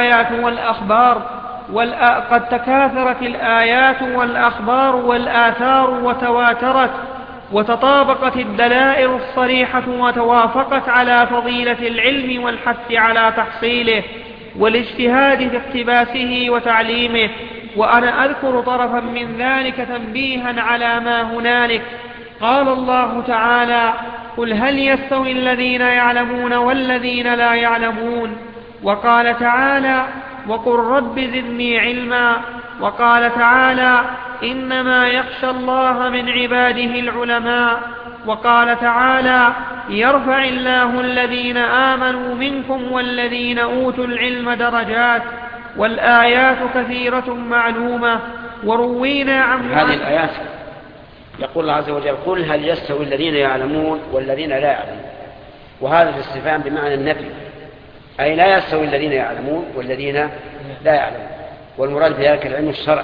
الآيات والأخبار والآثار وتواترت، وتطابقت الدلائل الصريحة وتوافقت على فضيلة العلم والحث على تحصيله والاجتهاد في اقتباسه وتعليمه. وأنا أذكر طرفا من ذلك تنبيها على ما هنالك. قال الله تعالى: قل هل يستوي الذين يعلمون والذين لا يعلمون. وقال تعالى: وقل رب زدني علما. وقال تعالى: إنما يخشى الله من عباده العلماء. وقال تعالى: يرفع الله الذين آمنوا منكم والذين أوتوا العلم درجات. والآيات كثيرة معلومة. وروينا عن
هذه الآيات يقول الله عز وجل: قل هل يستوي الذين يعلمون والذين لا يعلمون. وهذا الاستفهام بمعنى النفي، أي لا يستوي الذين يعلمون والذين لا يعلمون، والمراد بذلك العلم الشرعي.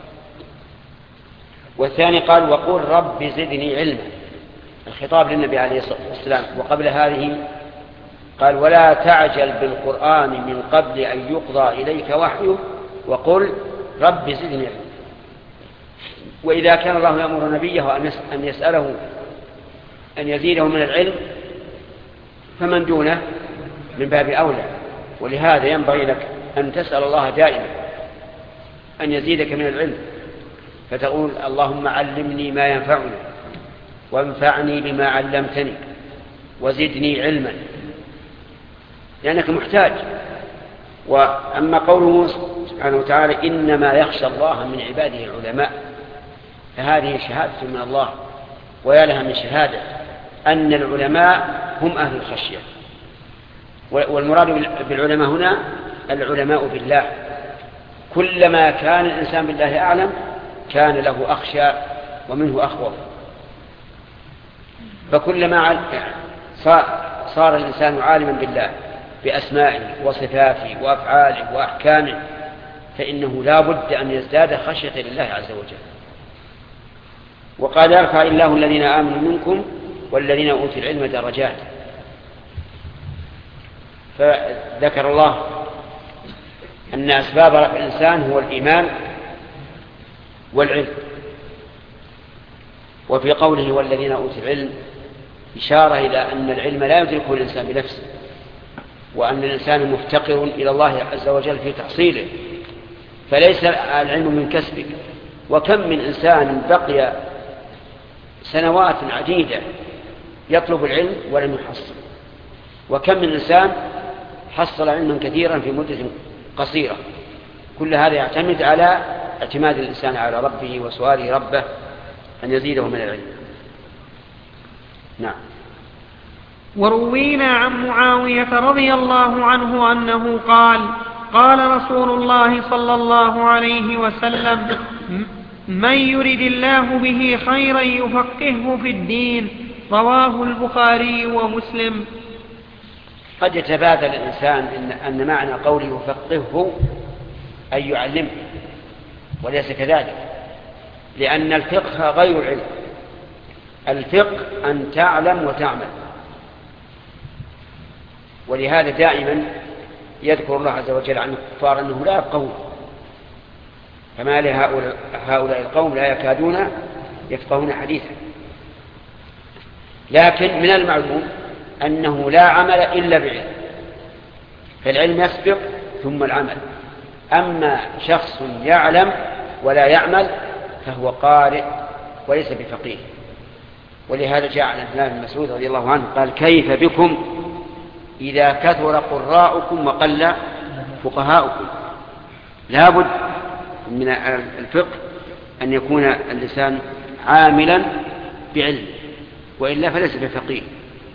والثاني قال: وقل رب زدني علما، الخطاب للنبي عليه الصلاة والسلام. وقبل هذه قال: ولا تعجل بالقرآن من قبل أن يقضى إليك وحيه وقل رب زدني علما. وإذا كان الله يأمر نبيه أن يسأله أن يزيده من العلم، فمن دونه من باب أولى. ولهذا ينبغي لك أن تسأل الله دائما أن يزيدك من العلم، فتقول: اللهم علمني ما ينفعني وانفعني بما علمتني وزدني علما، لأنك محتاج. وأما قوله سبحانه وتعالى: إنما يخشى الله من عباده العلماء، فهذه شهادة من الله، ويا لها من شهادة أن العلماء هم أهل الخشية. والمراد بالعلماء هنا العلماء بالله. كلما كان الإنسان بالله أعلم كان له أخشى ومنه أخوف. فكلما صار الإنسان عالما بالله بأسمائه وصفاته وأفعاله وأحكامه، فإنه لا بد أن يزداد خشية لله عز وجل. وقال: يرفع الله الذين آمنوا منكم والذين أوتوا العلم درجات. فذكر الله أن أسباب رفع الإنسان هو الإيمان والعلم. وفي قوله والذين أوتوا العلم إشارة إلى أن العلم لا يدركه الإنسان بنفسه، وأن الإنسان مفتقر إلى الله عز وجل في تحصيله، فليس العلم من كسبك. وكم من إنسان بقي سنوات عديدة يطلب العلم ولم يحصل، وكم من إنسان حصل علما كثيرا في مدة قصيرة. كل هذا يعتمد على اعتماد الإنسان على ربه وسؤاله ربه أن يزيده من العلم. نعم.
وروينا عن معاوية رضي الله عنه أنه قال: قال رسول الله صلى الله عليه وسلم: من يرد الله به خيرا يفقهه في الدين. رواه البخاري ومسلم.
قد يتبادل الإنسان أن معنى قوله يفقهه أي يعلمه، وليس كذلك، لأن الفقه غير العلم. الفقه أن تعلم وتعمل. ولهذا دائما يذكر الله عز وجل عن الكفار أنه لا يفقهون، فما لهؤلاء القوم لا يكادون يفقهون حديثا. لكن من المعلوم أنه لا عمل إلا بعلم، فالعلم يسبق ثم العمل. أما شخص يعلم ولا يعمل فهو قارئ وليس بفقيه. ولهذا جاء عن عبد الله بن مسعود رضي الله عنه قال: كيف بكم إذا كثر قراءكم وقل فقهاؤكم؟ لا بد من الفقه أن يكون اللسان عاملا بعلم، وإلا فليس بفقيه.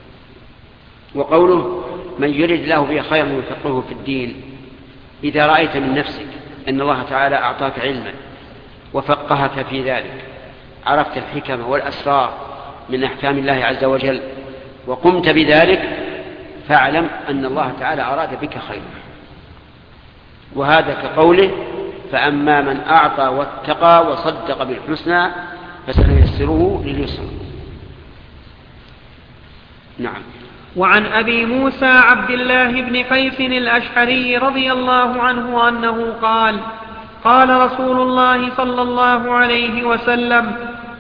وقوله: من يرد الله به خيرا يفقهه في الدين، إذا رأيت من نفسك أن الله تعالى أعطاك علما وفقهك في ذلك، عرفت الحكم والأسرار من أحكام الله عز وجل وقمت بذلك، فاعلم أن الله تعالى أراد بك خيرا. وهذا كقوله: فأما من أعطى واتقى وصدق بالحسنى فسنيسره لليسرى. نعم.
وعن أبي موسى عبد الله بن قيس الأشعري رضي الله عنه أنه قال: قال رسول الله صلى الله عليه وسلم: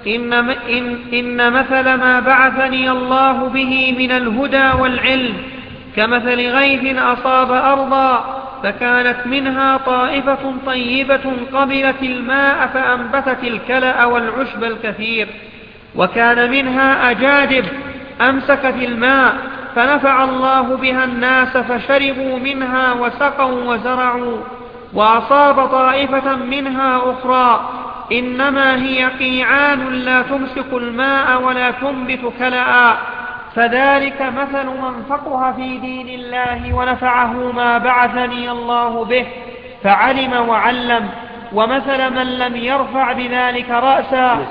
إن مثل ما بعثني الله به من الهدى والعلم كمثل غيث أصاب أرضا فكانت منها طائفة طيبة قبلت الماء فأنبتت الكلأ والعشب الكثير، وكان منها أجادب أمسكت الماء فنفع الله بها الناس فشربوا منها وسقوا وزرعوا. وأصاب طائفة منها أخرى إنما هي قيعان لا تمسك الماء ولا تنبت كلأ، فذلك مثل من فقه في دين الله ونفعه ما بعثني الله به فعلم وعلم، ومثل من لم يرفع بذلك رأسا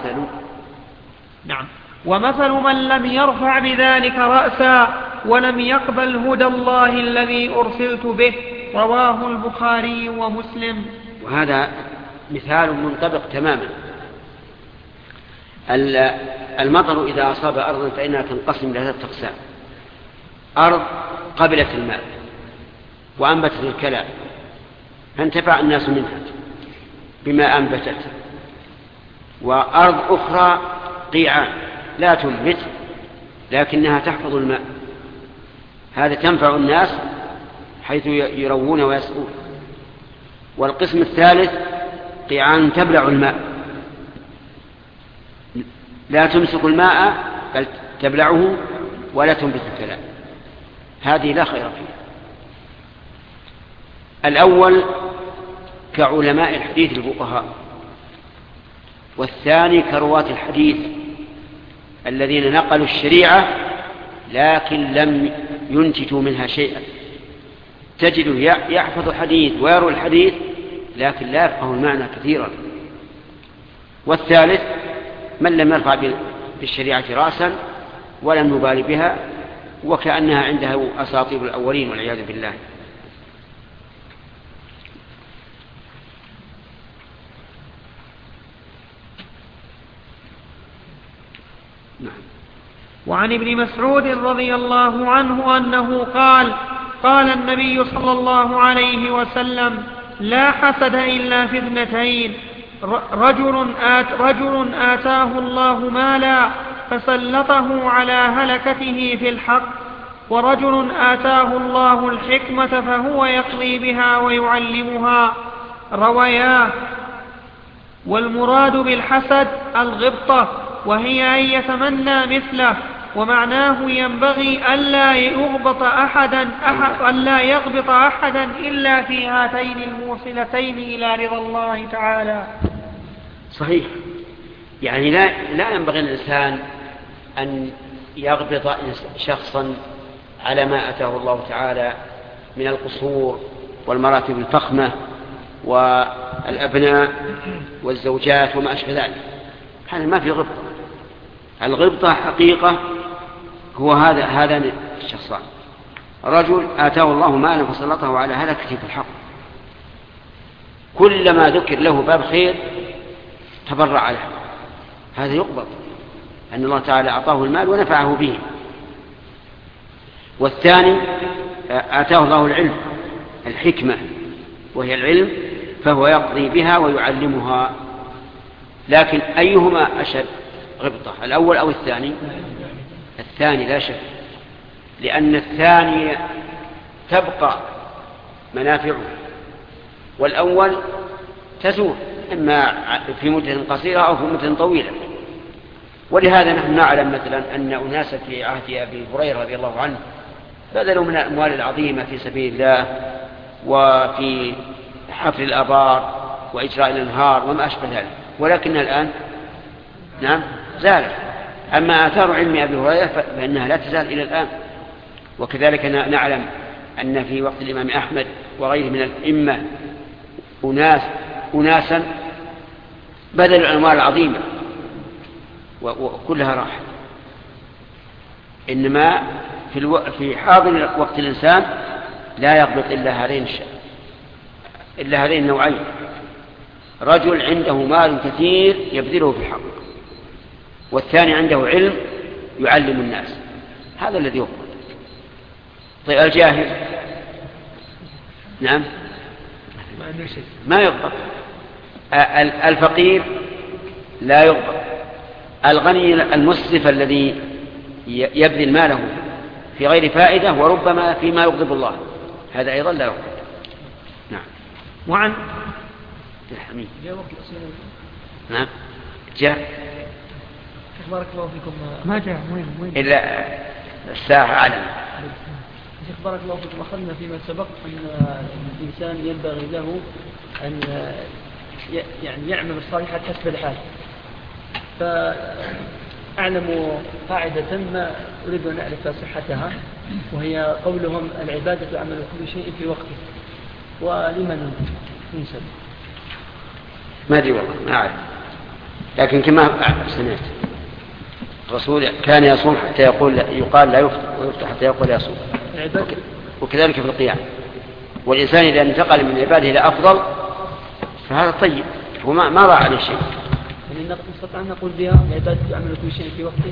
ومثل من لم يرفع بذلك رأسا ولم يقبل هدى الله الذي أرسلت به. رواه البخاري ومسلم.
وهذا مثال منطبق تماما. المطر إذا أصاب أرضا فإنها تنقسم إلى 3 أقسام: أرض قبلت الماء وأنبتت الكلى فانتفع الناس منها بما أنبتت، وأرض أخرى قيعان لا تنبت لكنها تحفظ الماء، هذا تنفع الناس حيث يروون ويسقون. والقسم الثالث قيعان تبلع الماء لا تمسك الماء بل تبلعه ولا تنبت الكلام، هذه لا خير فيها. الأول كعلماء الحديث الفقهاء، والثاني كرواة الحديث الذين نقلوا الشريعة لكن لم ينتجوا منها شيئا، تجده يحفظ الحديث ويروي الحديث لكن لا يفقه المعنى كثيرا. والثالث من لم يرفع بالشريعة رأسا ولم يبالي بها وكأنها عنده أساطير الأولين والعياذ بالله.
وعن ابن مسعود رضي الله عنه أنه قال: قال النبي صلى الله عليه وسلم: لا حسد إلا في 2: رجل آتاه الله مالا فسلطه على هلكته في الحق، ورجل آتاه الله الحكمة فهو يقضي بها ويعلمها. روياه. والمراد بالحسد الغبطة، وهي أن يتمنى مثله، ومعناه ينبغي ألا يغبط أحدا إلا في هاتين الموصلتين إلى رضا الله تعالى.
صحيح، يعني لا ينبغي الإنسان أن يغبط شخصا على ما أتاه الله تعالى من القصور والمراتب الفخمة والأبناء والزوجات وما أشبه ذلك، هذا ما في غبطة. الغبطة حقيقة هو هذان الشخصان: رجل آتاه الله مالا فسلطه على هلكته في الحق، كلما ذكر له باب خير تبرع له، هذا يقبض أن الله تعالى أعطاه المال ونفعه به. والثاني آتاه الله العلم، الحكمة وهي العلم، فهو يقضي بها ويعلمها. لكن أيهما أشد غبطة، الأول أو الثاني؟ الثاني لا شك، لأن الثاني تبقى منافعه، والأول تزول إما في مدة قصيرة أو في مدة طويلة. ولهذا نحن نعلم مثلا أن أناسا في عهد أبي هريرة رضي الله عنه بذلوا من الأموال العظيمة في سبيل الله وفي حفر الآبار وإجراء الأنهار وما أشبه ذلك، ولكنها الآن نعم زالت. أما آثار علم أبي هريرة فإنها لا تزال إلى الآن. وكذلك نعلم أن في وقت الإمام أحمد وغيره من الأئمة أناسا بذلوا الأموال العظيمة وكلها راح. إنما في حاضر وقت الإنسان لا يقبض إلا هذين النوعين: رجل عنده مال كثير يبذله في الحق، والثاني عنده علم يعلم الناس، هذا الذي يقبض. طيب الجاهل نعم ما يقبض، الفقير لا يقبض، الغني المسرف الذي يبذل ماله في غير فائدة وربما فيما يغضب الله هذا أيضا لا يقبض. نعم.
وعن
الحميد نعم جاء
بارك الله فيكم.
ما جاء وين
إلا الساعة أعلم.
شيخ بارك الله فيكم، أخذنا فيما سبق أن الإنسان ينبغي له أن يعني يعمل الصالحات حسب الحال. فأعلم قاعدة ما أريد أن أعرف صحتها، وهي قولهم: العبادة عمل كل شيء في وقته. ولمن ينسب؟
ما أدري والله ما أعرف، لكن كما سمعت الرسول كان يصوم حتى يقال لا يفطر، ويفطر حتى يقول يصوم، وكذلك في القيام. والإنسان إذا انتقل من عباده إلى أفضل فهذا طيب، هو ما ضاع عليه شيء.
يعني نستطيع أن نقول بها العبادة تعمل كل شيء في وقته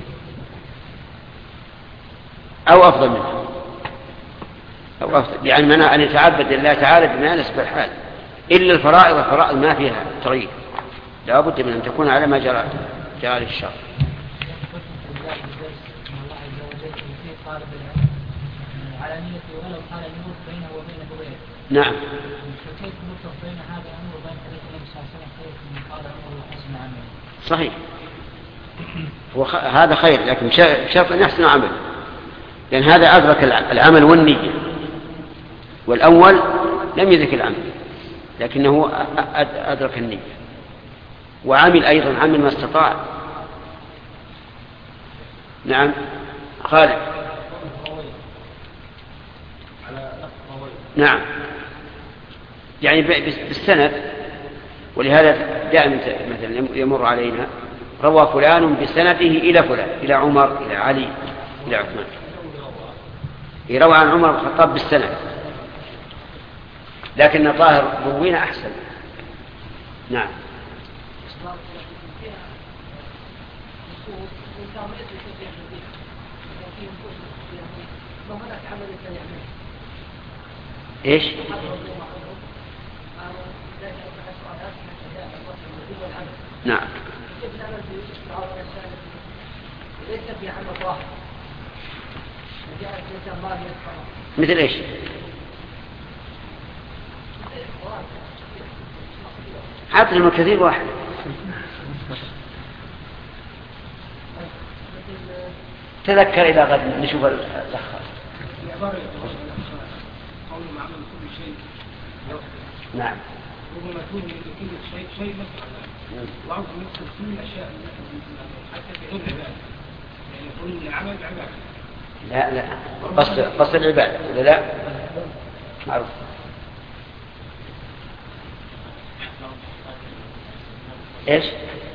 أو أفضل منه، أو أفضل، يعني منع أن يتعبد الله تعالى بما يناسب الحال، إلا الفرائض. الفرائض ما فيها ترغيب، لا بد من أن تكون على ما جرى الشرع. نعم. صحيح، هذا خير، لكن بشرط أن يحسن عمل، لأن هذا أدرك العمل والنية، والأول لم يدرك العمل لكنه أدرك النية وعمل أيضا، عمل ما استطاع. نعم خالد. نعم، يعني بالسند. ولهذا دائما مثلا يمر علينا: روى فلان بسنده إلى فلان، إلى عمر، إلى علي، إلى عثمان. يروى عن عمر بن الخطاب بالسند، لكن طاهر روينا أحسن. نعم. إيش؟ نعم. مثل إيش؟ حتى المكثير واحد. تذكر إلى غد نشوف الأخر. نعم.
ربما يكون لكل شيء مثلا وعظم يدخل كل الأشياء حتى في غير العبادة، يعني يقول من العمل عبادة.
لا قصد العبادة ولا لا؟ معروف. إيش؟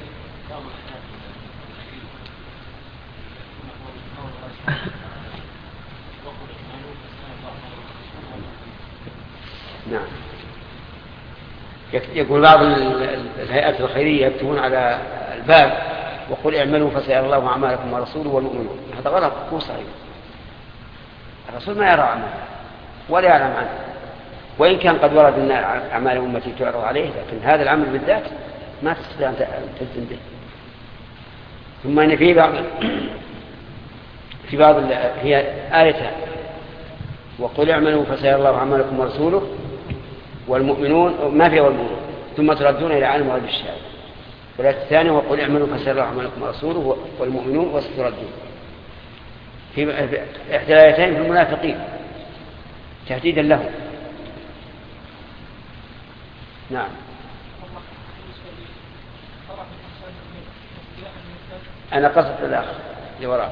نعم. يقول بعض الهيئات الخيرية يكتبون على الباب وقل اعملوا فسيرى الله أعمالكم ورسوله والمؤمنون، هذا غلط مو صحيح. الرسول ما يرى أعماله ولا يعلم عنه، وإن كان قد ورد أن أعمال أمتي تعرض عليه، لكن هذا العمل بالذات ما تستطيع أن تلزم به. ثم أن في بعض هي آيتان، وقل اعملوا فسيرى الله أعمالكم ورسوله والمؤمنون، ما فيها والمؤمنون، ثم تردون إلى عالم الغيب الشهادة. والآية الثانية وقل اعملوا فسيرى الله أعمالكم ورسوله والمؤمنون وستردون. في إحدى الآيتين في المنافقين تهديدا لهم. نعم. أنا قصد الآخر لوراء.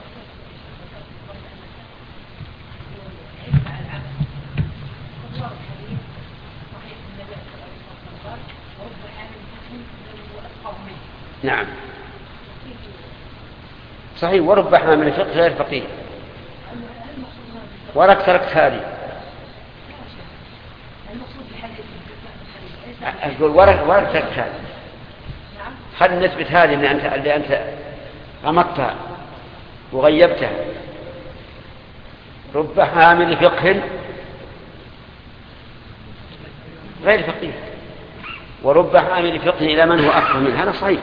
نعم صحيح، ورب حامل فقه غير فقيه. ورك تركت هذه، أقول ورك تركت هذه، خلنا نثبت هذه اللي أنت غمضتها وغيبتها. رب حامل فقه غير فقيه، ورب حامل فقه إلى من هو أفقه منه، هذا صحيح.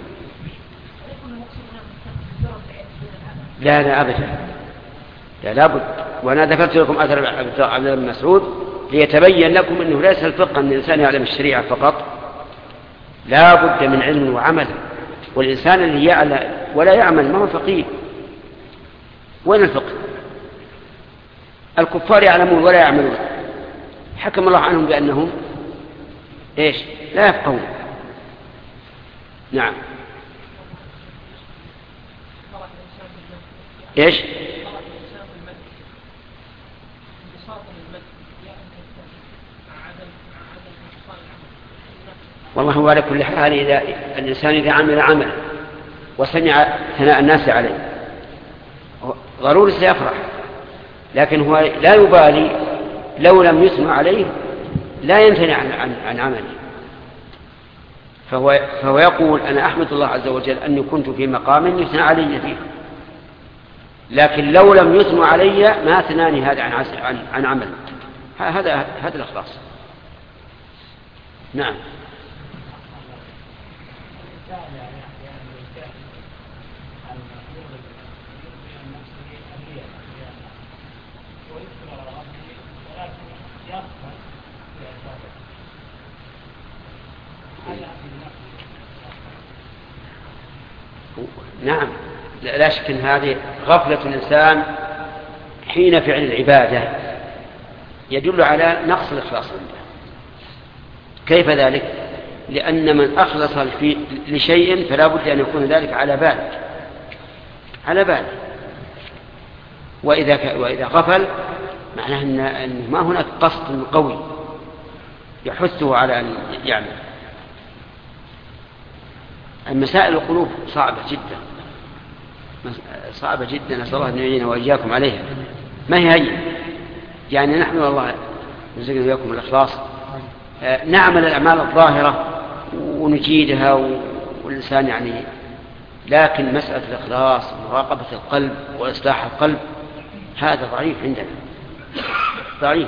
لا أبدا، لا بد. وأنا ذكرت لكم أثر عبد الله بن مسعود ليتبين لكم أنه ليس الفقه أن الإنسان يعلم الشريعة فقط، لا بد من علم وعمل. والإنسان اللي يعلم ولا يعمل ما هو فقيه. وين الفقه؟ الكفار يعلمون ولا يعملون، حكم الله عنهم بأنهم إيش؟ لا يفقهون. نعم. إيش؟ والله هو على كل حال إذا الإنسان إذا عمل عملا وسمع ثناء الناس عليه ضروري سيفرح، لكن هو لا يبالي لو لم يسمع عليه، لا ينثني عن عمله. فهو يقول أنا أحمد الله عز وجل أني كنت في مقام يثنى علي فيه، لكن لو لم يثنى علي ما ثناني هذا عن عمل. هذا الإخلاص. نعم. نعم لا شك أن هذه غفلة الإنسان حين فعل العبادة يدل على نقص الإخلاص عنده. كيف ذلك؟ لأن من أخلص لشيء فلا بد أن يكون ذلك على بال. وإذا غفل معناه أن ما هناك قصد قوي يحثه على أن يعمل. المسائل القلوب صعبة جدا، نسأل الله أن يعيننا وإياكم عليها. ما هي هينة، يعني نحمد الله يرزقنا وإياكم الإخلاص، نعمل الأعمال الظاهرة ونجيدها والإنسان يعني، لكن مسألة الإخلاص ومراقبة القلب وإصلاح القلب هذا ضعيف عندنا، ضعيف.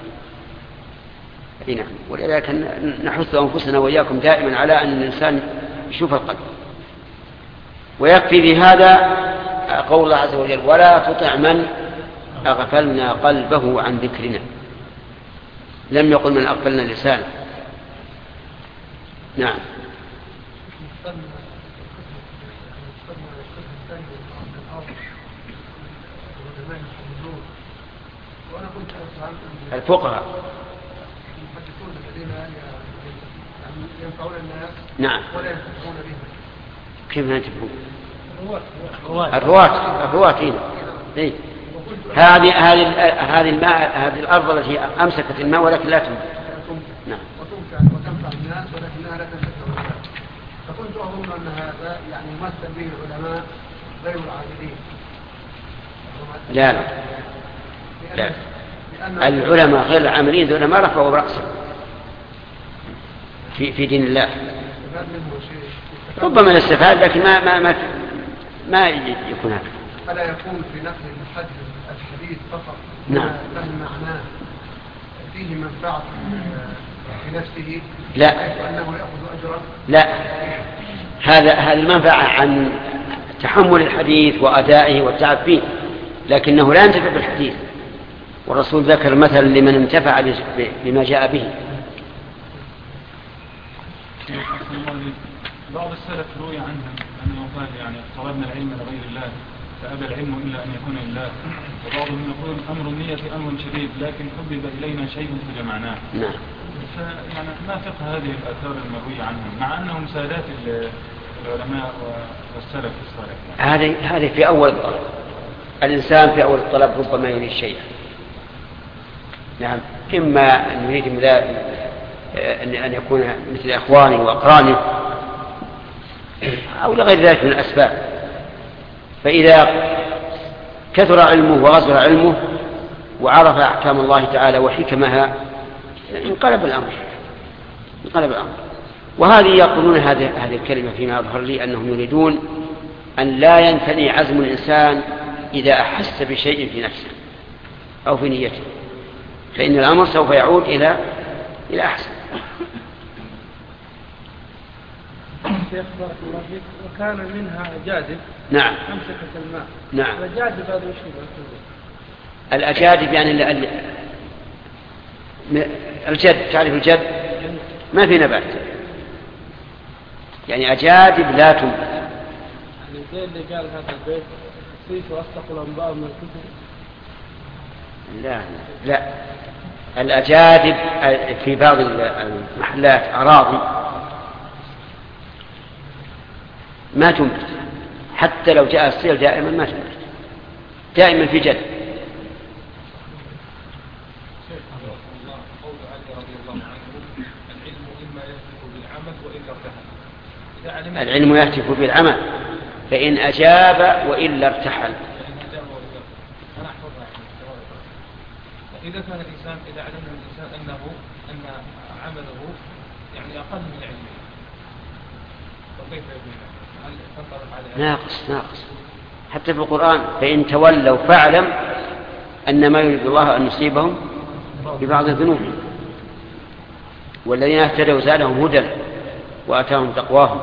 نعم. ولذلك نحث أنفسنا وإياكم دائما على أن الإنسان يشوف القلب. ويكفي بهذا قول الله عز وجل ولا تطع من أغفلنا قلبه عن ذكرنا، لم يقل من أغفلنا لسانه. نعم. الفقهاء
ينفعون الناس
نعم
ولا ينفعون بهم.
كيف ينتفعون؟ الرواة. إيه؟ هذه الماء، هذه الأرض التي أمسكت الماء ولكن لا تنفع. نعم.
وتنفع الناس ولكنها لا تنفع الناس. فكنت أظن أن هذا يعني يمثل به العلماء غير العابدين.
لا. العلماء غير العاملين دون ما رفعوا رأسهم في دين الله.
يستفاد منه شيء؟
ربما يستفاد، لكن ما يكون هكذا.
ألا يكون في نقل الحديث فقط
نعم
فهم معناه فيه منفعة في نفسه؟
لا
أنه يأخذ أجرا؟
لا، هذا المنفعة عن تحمل الحديث وأدائه والتعب فيه، لكنه لا ينتفع بالحديث. والرسول ذكر مثلا لمن انتفع بما جاء به.
بعض السلف روي عنهم أنه قال يعني طلبنا العلم لغير الله فأبى العلم إلا أن يكون لله، وبعضهم يقول أمر النية أمر شديد لكن حبب إلينا شيء فجمعناه.
نعم.
فيعني ما فقه هذه الآثار المروية عنهم مع أنهم سادات العلماء والسلف الصالح؟
هذه في أول الطلب. الإنسان في أول الطلب ربما يريد شيئا، نعم، إما أن يريد أن يكون مثل إخوانه وأقرانه أو لغير ذلك من الأسباب. فإذا كثر علمه وغزر علمه وعرف أحكام الله تعالى وحكمها انقلب الأمر. وهذه يقولون هذه الكلمة فيما أظهر لي أنهم يريدون أن لا ينثني عزم الإنسان إذا أحس بشيء في نفسه أو في نيته، فإن الأمر سوف يعود إلى أحسن.
شيخ بارك الله فيك. وكان منها جاذب.
نعم.
أمسكة الماء.
نعم.
الجاذب هذا وش هو؟
الأجادب يعني الجد، تعرف الجد؟ ما في نبات، يعني أجادب لا تنبت.
يعني زي اللي قال هذا البيت صيت وأصدق الأنباء من الكتب.
لا الأجادب في بعض المحلات أراضي ما تنبت، حتى لو جاء الصيل دائما ما تنبت، دائما في جد. العلم يهتف بالعمل فإن أجاب وإلا ارتحل.
إذا كان الإنسان إذا علم الإنسان أن عمله يعني أقل من علمه فكيف يكون؟
ناقص. حتى في القرآن فإن تولوا فاعلم أن ما يريد الله أن يصيبهم ببعض الذنوب والذين اهتدوا زادهم هدى وآتاهم تقواهم.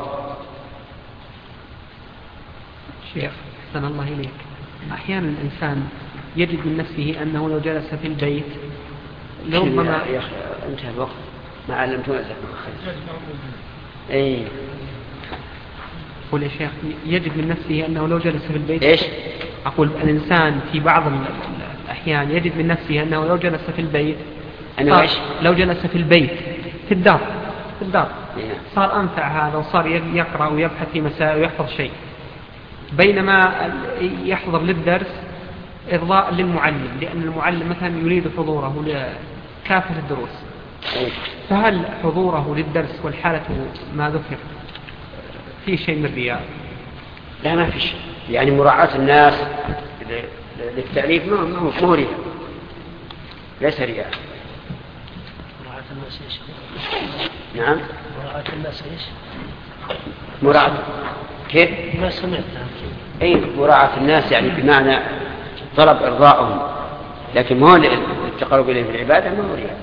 شيخ أحسن الله إليك، أحيانا الإنسان يجد من نفسه أنه لو جلس في البيت لربما
يا أخي انتهى الوقت ما علمتونا خير. اي
أقول يا شيخ يجد من نفسه أنه لو جلس في البيت
ايش؟
أقول الإنسان في بعض الأحيان يجد من نفسه أنه لو جلس في البيت لو جلس في البيت في الدار صار أنفع هذا وصار يقرأ ويبحث في مسائل ويحفظ شيء، بينما يحضر للدرس إرضاء للمعلم، لأن المعلم مثلا يريد حضوره لكافة الدروس. فهل حضوره للدرس والحالة ما ذكر في شيء من الرياء؟
لا ما في شيء، يعني مراعاة الناس للتأليف ما هو رياء، ليس رياء.
مراعاة الناس ايش؟
نعم
مراعاة الناس ايش؟
مراعاة كيف؟
ما سمعتها.
أي مراعاة الناس يعني بمعنى طلب إرضائهم، لكن ما هو التقرب إليه بالعبادة ما هو رياء.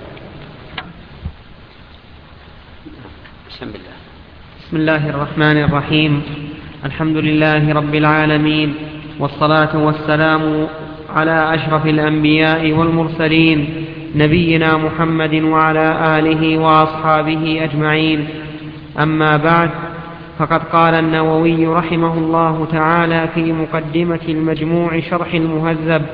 بسم الله الرحمن الرحيم. الحمد لله رب العالمين، والصلاة والسلام على أشرف الأنبياء والمرسلين نبينا محمد وعلى آله وأصحابه أجمعين. أما بعد، فقد قال النووي رحمه الله تعالى في مقدمة المجموع شرح المهذب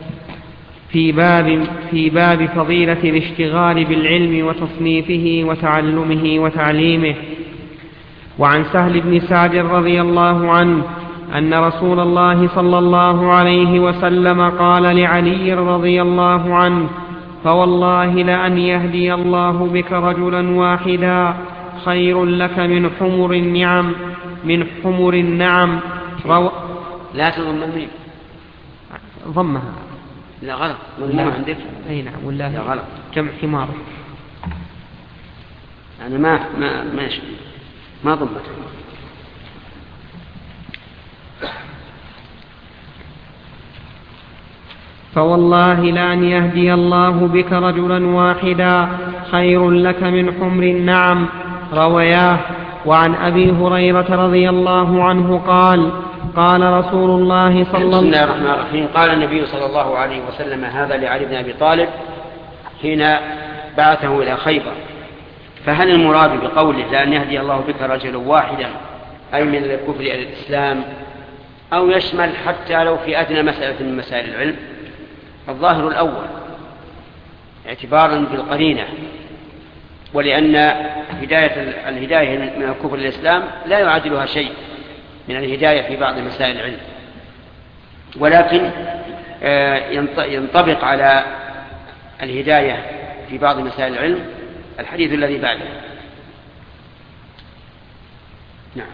في باب فضيلة الاشتغال بالعلم وتصنيفه وتعلمه وتعليمه. وعن سهل بن سعد رضي الله عنه أن رسول الله صلى الله عليه وسلم قال لعلي رضي الله عنه: فوالله لأن يهدي الله بك رجلا واحدا خير لك من حمر النعم.
لا تضم الميم.
ضمها.
لا غلط. مضمومة عندك.
أي نعم. والله
لا غلط.
جمع حمار.
أنا ما ما ضمته.
فوالله لأن يهدي الله بك رجلا واحدا خير لك من حمر النعم. روياه. وعن أبي هريرة رضي الله عنه قال قال رسول الله صلى الله عليه وسلم:
بسم الله الرحمن الرحيم. قال النبي صلى الله عليه وسلم هذا لعلي بن أبي طالب حين بعثه إلى خيبر. فهل المراد بقوله لأن يهدي الله بك رجلا واحدا أي من الكفر إلى الإسلام، أو يشمل حتى لو في أدنى مسألة من مسائل العلم؟ الظاهر الأول اعتبارا بالقرينة، ولأن الهداية من الكفر إلى الإسلام لا يعادلها شيء من الهداية في بعض مسائل العلم، ولكن ينطبق على الهداية في بعض مسائل العلم الحديث الذي بعده. نعم.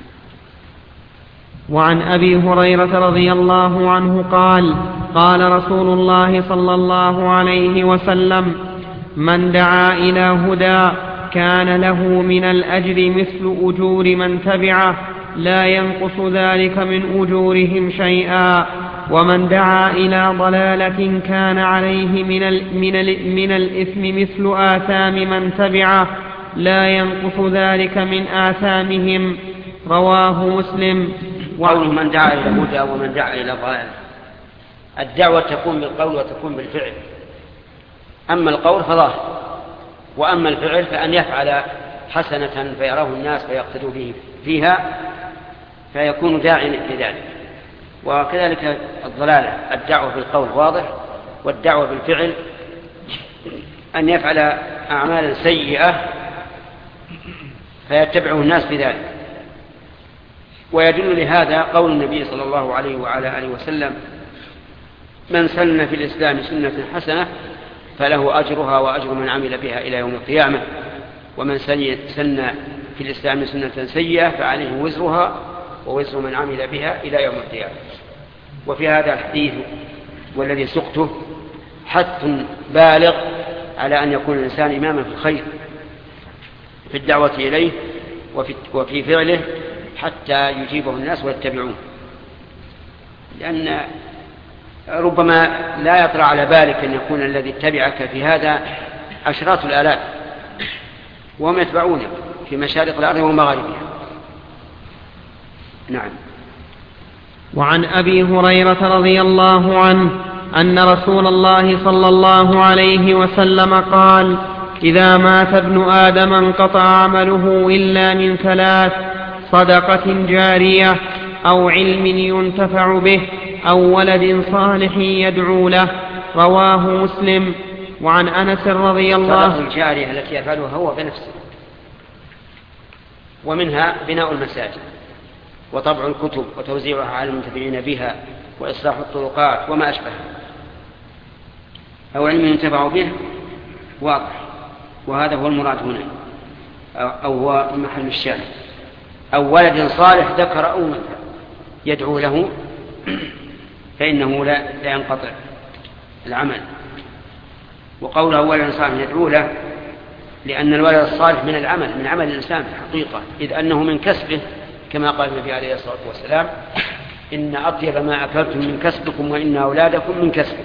وعن أبي هريرة رضي الله عنه قال قال رسول الله صلى الله عليه وسلم: من دعا إلى هدى كان له من الأجر مثل أجور من تبعه لا ينقص ذلك من أجورهم شيئا، ومن دعا إلى ضلالة كان عليه من الإثم مثل آثام من تبعه لا ينقص ذلك من آثامهم. رواه مسلم.
قوله من دعا إلى هدى ومن دعا إلى ضلالة، الدعوة تكون بالقول وتكون بالفعل. أما القول فظاهر، وأما الفعل فأن يفعل حسنة فيراه الناس فيقتدوا به فيها فيكون داعيا لذلك. وكذلك الضلالة، الدعوة بالقول واضح، والدعوة بالفعل أن يفعل أعمالا سيئة فيتبعه الناس بذلك. ويدل لهذا قول النبي صلى الله عليه وعلى آله وسلم: من سن في الإسلام سنة حسنة فله أجرها وأجر من عمل بها إلى يوم القيامة، ومن سن في الإسلام سنة سيئة فعليه وزرها ووزر من عمل بها إلى يوم القيامة. وفي هذا الحديث والذي سقته حث بالغ على أن يكون الإنسان إماما في الخير في الدعوة إليه وفي فعله حتى يجيبه الناس ويتبعون، لأن ربما لا يطرأ على بالك أن يكون الذي اتبعك في هذا عشرات الآلاف وهم يتبعونك في مشارق الأرض ومغاربها. نعم.
وعن أبي هريرة رضي الله عنه أن رسول الله صلى الله عليه وسلم قال: إذا مات ابن آدم انقطع عمله إلا من ثلاث: صدقة جارية أو علم ينتفع به أو ولد صالح يدعو له. رواه مسلم. وعن أنس رضي الله عنه:
الصدقة الجارية التي يفعلها هو بنفسه، ومنها بناء المساجد وطبع الكتب وتوزيعها على المنتفعين بها وإصلاح الطرقات وما أشبه. أو علم ينتفع به واضح، وهذا هو المراد هنا، أو هو محل الشاهد. أو ولد صالح ذكر أو أنثى يدعو له فإنه لا ينقطع العمل. وقوله ولد صالح يدعو له لأن الولد الصالح من العمل، من عمل الإنسان في الحقيقة، إذ أنه من كسبه، كما قال النبي عليه الصلاة والسلام: إن أطيب ما أكلتم من كسبكم وإن أولادكم من كسبكم.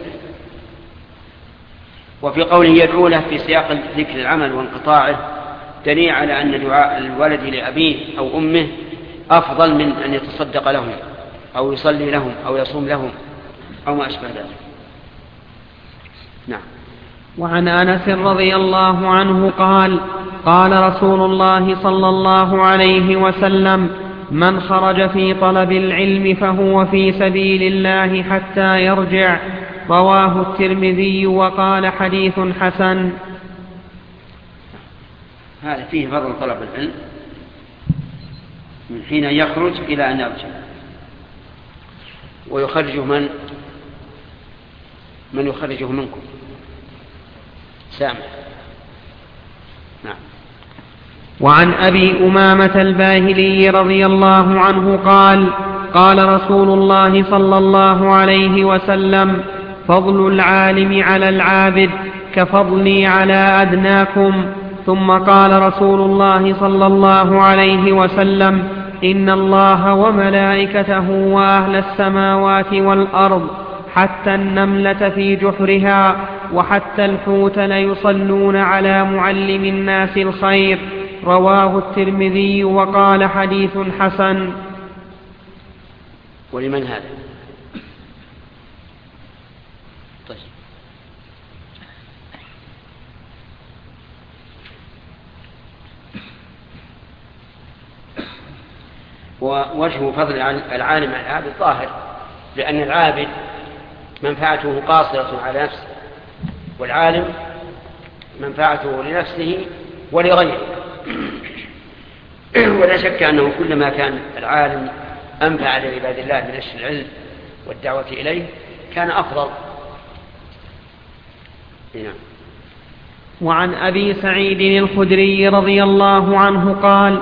وفي قوله يدعو له في سياق ذكر العمل وانقطاعه دليل على أن دعاء الولد لأبيه أو أمه أفضل من أن يتصدق لهم أو يصلي لهم أو يصوم لهم أو ما أشبه ذلك. نعم.
وعن أنس رضي الله عنه قال: قال رسول الله صلى الله عليه وسلم: من خرج في طلب العلم فهو في سبيل الله حتى يرجع. رواه الترمذي وقال حديث حسن.
هذا فيه فضل طلب العلم من حين يخرج إلى أن يرجع، ويخرجه من يخرجه منكم سامع. نعم.
وعن أبي أمامة الباهلي رضي الله عنه قال: قال رسول الله صلى الله عليه وسلم: فضل العالم على العابد كفضلي على أدناكم. ثم قال رسول الله صلى الله عليه وسلم: إن الله وملائكته وأهل السماوات والأرض حتى النملة في جحرها وحتى الحوت ليصلون على معلم الناس الخير. رواه الترمذي وقال حديث حسن.
ولمن هذا؟ طيب. ووجه فضل العالم على العابد ظاهر، لأن العابد منفعته قاصرة على نفسه، والعالم منفعته لنفسه ولغيره. ولا شك أنه كلما كان العالم أنفع لعباد الله من نشر العلم والدعوة إليه كان أفضل. هنا.
وعن أبي سعيد الخدري رضي الله عنه قال: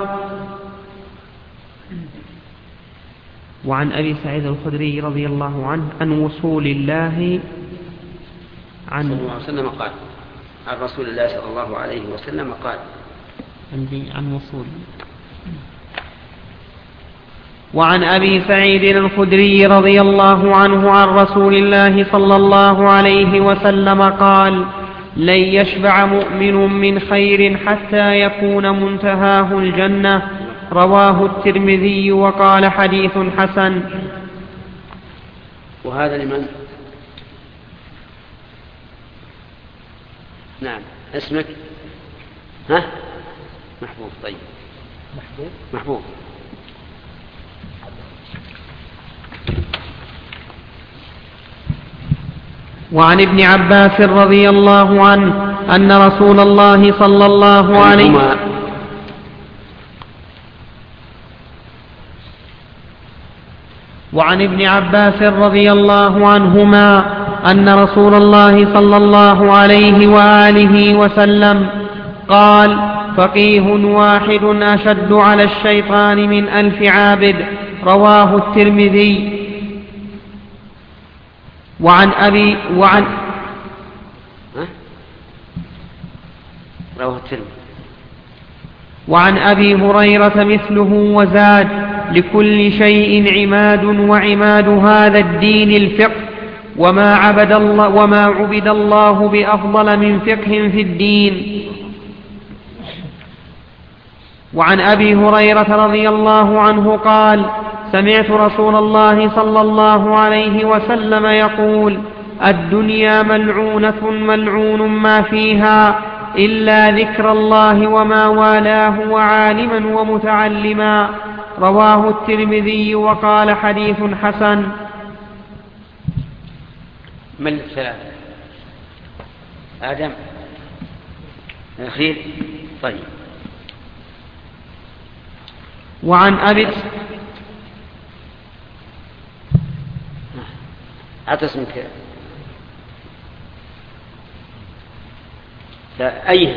وعن أبي سعيد الخدري رضي الله عنه عن وصول الله عن
صلى الله عليه وسلم قال، عن رسول الله صلى الله عليه وسلم قال،
عن وصول. وعن أبي سعيد الخدري رضي الله عنه عن رسول الله صلى الله عليه وسلم قال: لن يشبع مؤمن من خير حتى يكون منتهاه الجنة. رواه الترمذي وقال حديث حسن.
وهذا لمن؟ نعم. اسمك؟ ها؟ محبوب. طيب. محبوب.
وعن ابن عباس رضي الله عنه أن رسول الله صلى الله عليه وعن ابن عباس رضي الله عنهما أن رسول الله صلى الله عليه وآله وسلم قال: فقيه واحد أشد على الشيطان من 1000 عابد. رواه الترمذي. وعن أبي هريرة مثله وزاد: لكل شيء عماد، وعماد هذا الدين الفقه، وما عبد الله بأفضل من فقه في الدين. وعن أبي هريرة رضي الله عنه قال: سمعت رسول الله صلى الله عليه وسلم يقول: الدنيا ملعونة ملعون ما فيها إلا ذكر الله وما والاه وعالما ومتعلما. رواه الترمذي وقال حديث حسن.
من الثلاثة؟ آدم الأخير. طيب.
وعن أبي
أتسمك أيه؟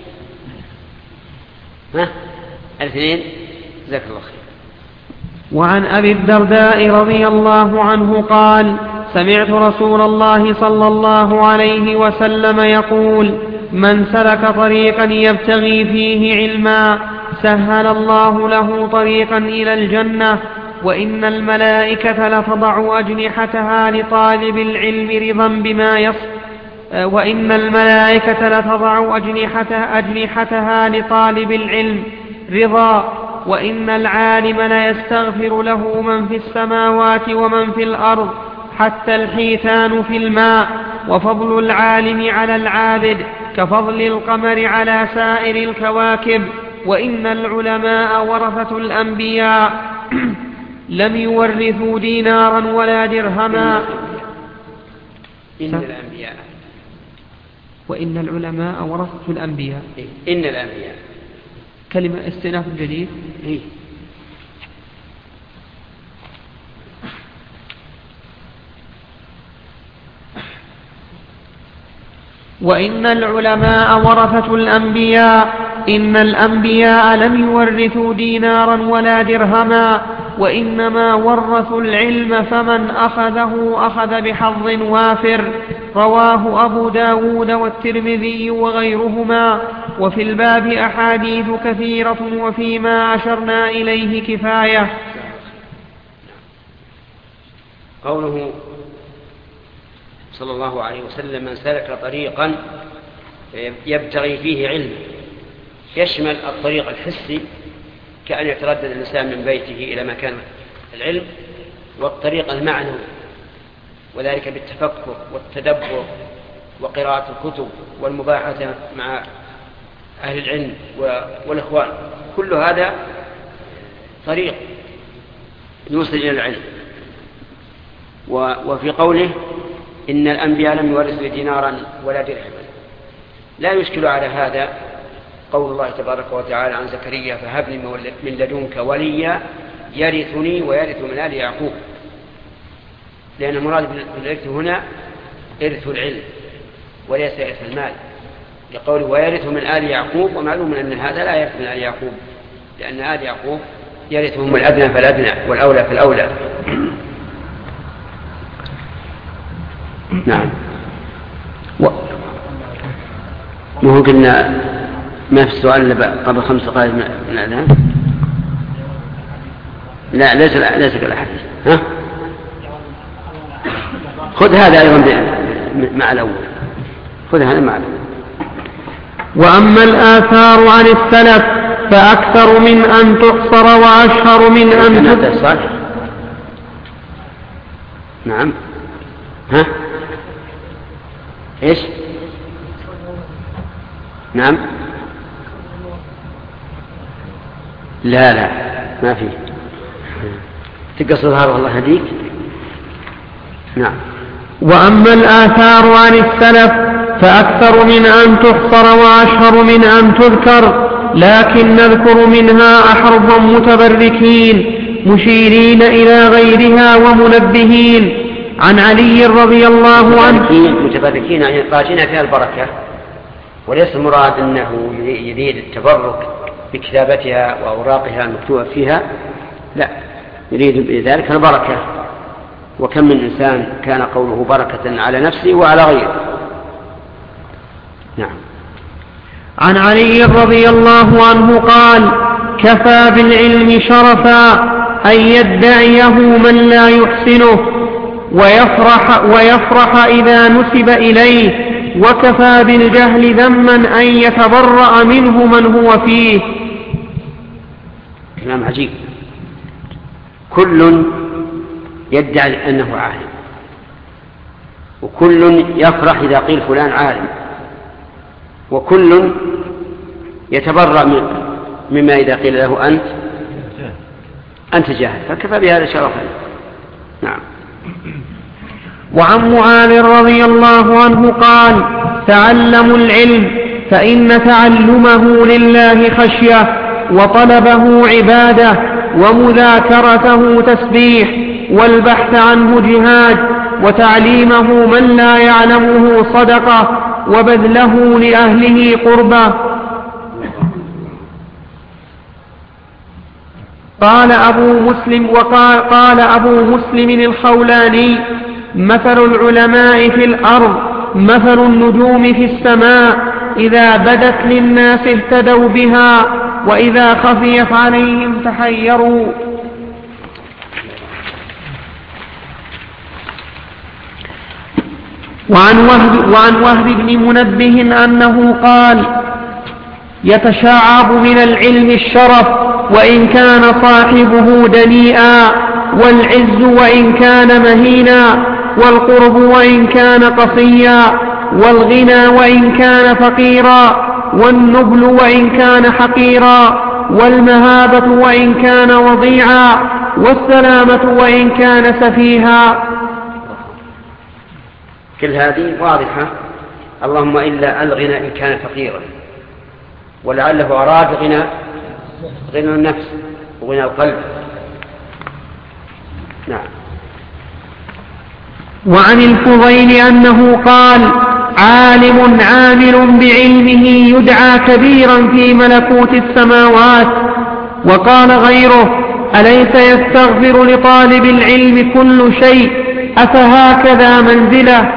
ها؟ الاثنين. جزاك الله خير.
وعن أبي الدرداء رضي الله عنه قال: سمعت رسول الله صلى الله عليه وسلم يقول: من سلك طريقا يبتغي فيه علما سهل الله له طريقا إلى الجنة. وإن الملائكة لتضع أجنحتها لطالب العلم رضا بما وإن الملائكة لتضع أجنحتها لطالب العلم رضا. وإن العالم ليستغفر له من في السماوات ومن في الأرض حتى الحيتان في الماء. وفضل العالم على العابد كفضل القمر على سائر الكواكب. وإن العلماء ورثة الأنبياء لم يورثوا دينارا ولا درهما. وإن العلماء ورثة الأنبياء.
إن الأنبياء
كلمة استئناف جديد. وإن العلماء ورثة الأنبياء. إن الأنبياء لم يورثوا دينارا ولا درهما وإنما ورثوا العلم فمن أخذه أخذ بحظ وافر. رواه أبو داود والترمذي وغيرهما. وفي الباب أحاديث كثيرة وفيما أشرنا إليه كفاية.
قوله صلى الله عليه وسلم: من سلك طريقا يبتغي فيه علم، يشمل الطريق الحسي كأن يتردد الإنسان من بيته إلى مكان العلم، والطريق المعنوي وذلك بالتفكر والتدبر وقراءة الكتب والمباحثة مع أهل العلم والإخوان. كل هذا طريق يوصل إلى العلم. وفي قوله: إن الأنبياء لم يورثوا دينارا ولا درهما، لا يشكل على هذا قول الله تبارك وتعالى عن زكريا: فهب لي من لدنك وليا يرثني ويرث من آل يعقوب، لأن المراد بالإرث هنا إرث العلم وليس إرث المال، لقوله ويرث من آل يعقوب، ومعلوم أن هذا لا يرث من آل يعقوب، لأن آل يعقوب يرثهم الأدنى فالأدنى والأولى فالأولى. نعم. وهو قلنا ما في السؤال قبل 5 دقائق من الأذان؟ لا، ليس كالحديث. ها؟ خذ هذا أيضا مع الأول، خذ هذا مع الأول.
وأما الآثار عن السلف فأكثر من أن تحصر وأشهر من أن تحصر.
نعم. ها؟ إيش؟ نعم. لا ما في. تقصد هذا والله هديك. نعم.
وأما الآثار عن السلف فأكثر من أن تحصر وأشهر من أن تذكر، لكن نذكر منها أحرفا متبركين مشيرين إلى غيرها ومنبهين. عن علي رضي الله عنه.
متبركين يعني راجين فيها البركة، وليس المراد أنه يريد التبرك بكتابتها وأوراقها المكتوبة فيها، لا، يريد بذلك البركة. وكم من إنسان كان قوله بركة على نفسه وعلى غيره. نعم.
عن علي رضي الله عنه قال: كفى بالعلم شرفا أن يدعيه من لا يحسنه ويفرح إذا نسب إليه، وكفى بالجهل ذما أن يتبرأ منه من هو فيه.
كلام عجيب. كل يدعي أنه عالم، وكل يفرح إذا قيل فلان عالم، وكل يتبرأ مما إذا قيل له أنت جاهل، فكفى بهذا شرفا. نعم.
وعن معاذ رضي الله عنه قال: تعلموا العلم فإن تعلمه لله خشية، وطلبه عبادة، ومذاكرته تسبيح، والبحث عنه جهاد، وتعليمه من لا يعلمه صدقة، وبذله لأهله قربة. قال أبو مسلم الخولاني: مثل العلماء في الأرض مثل النجوم في السماء، إذا بدت للناس اهتدوا بها، وإذا خفيت عليهم تحيروا. وعن وهب بن منبه أنه قال: يتشعب من العلم الشرف وإن كان صاحبه دنيئا، والعز وإن كان مهينا، والقرب وإن كان قصيا، والغنى وإن كان فقيرا، والنبل وإن كان حقيرا، والمهابة وإن كان وضيعا، والسلامة وإن كان سفيها.
كل هذه واضحة، اللهم إلا الغنى إن كان فقيرا، ولعله أراد غنى النفس وغنى القلب. نعم.
وعن الفضيل أنه قال: عالم عامل بعلمه يدعى كبيرا في ملكوت السماوات. وقال غيره: أليس يستغفر لطالب العلم كل شيء أفهكذا منزلة؟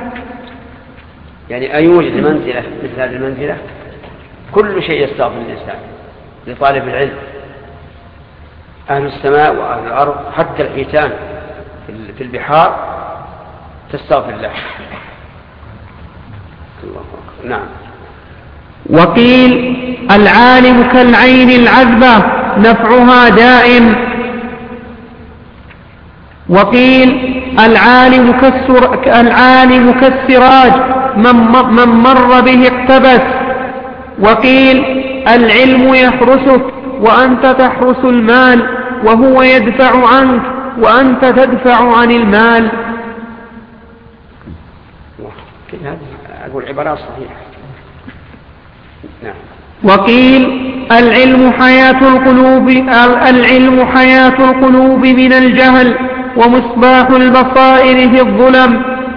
يعني أيوجد منزلة مثل هذه المنزلة؟ كل شيء يستغفر الإنسان لطالب العلم، أهل السماء وأهل الأرض، حتى الحيتان في البحار تستغفر الله. نعم.
وقيل العالم كالعين العذبة نفعها دائم. وقيل العالم كالسراج من مر به اقتبس. وقيل العلم يحرسك وأنت تحرس المال وهو يدفع عنك وأنت تدفع عن المال.
أقول عبارات صحيحة. نعم.
وقيل العلم حياة القلوب من الجهل ومصباح البصائر في الظلم،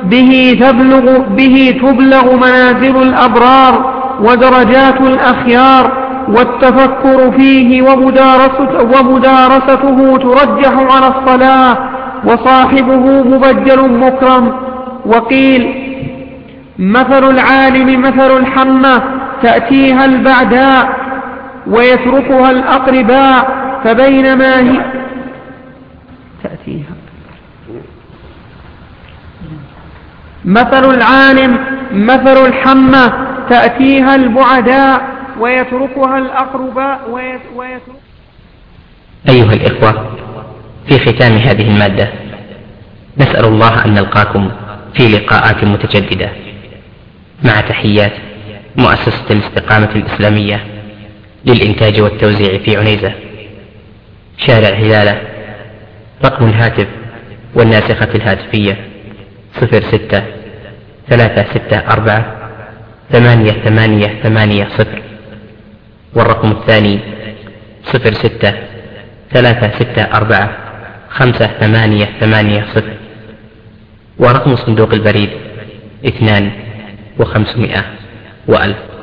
به تبلغ منازل الأبرار ودرجات الأخيار، والتفكر فيه ومدارسته ترجح على الصلاة، وصاحبه مبجل مكرم. وقيل مثل العالم مثل الحمى تأتيها البعداء ويتركها الأقرباء، فبينما هي تأتيها. مثل العالم مثل الحمى تأتيها البعداء ويتركها الأقرباء
أيها الإخوة، في ختام هذه المادة نسأل الله أن نلقاكم في لقاءات متجددة، مع تحيات مؤسسة الاستقامة الإسلامية للإنتاج والتوزيع في عنيزة، شارع هلالة. رقم الهاتف والناسخة الهاتفية 06-364-8880، والرقم الثاني 06-364-5880، ورقم صندوق البريد 2500 و1000.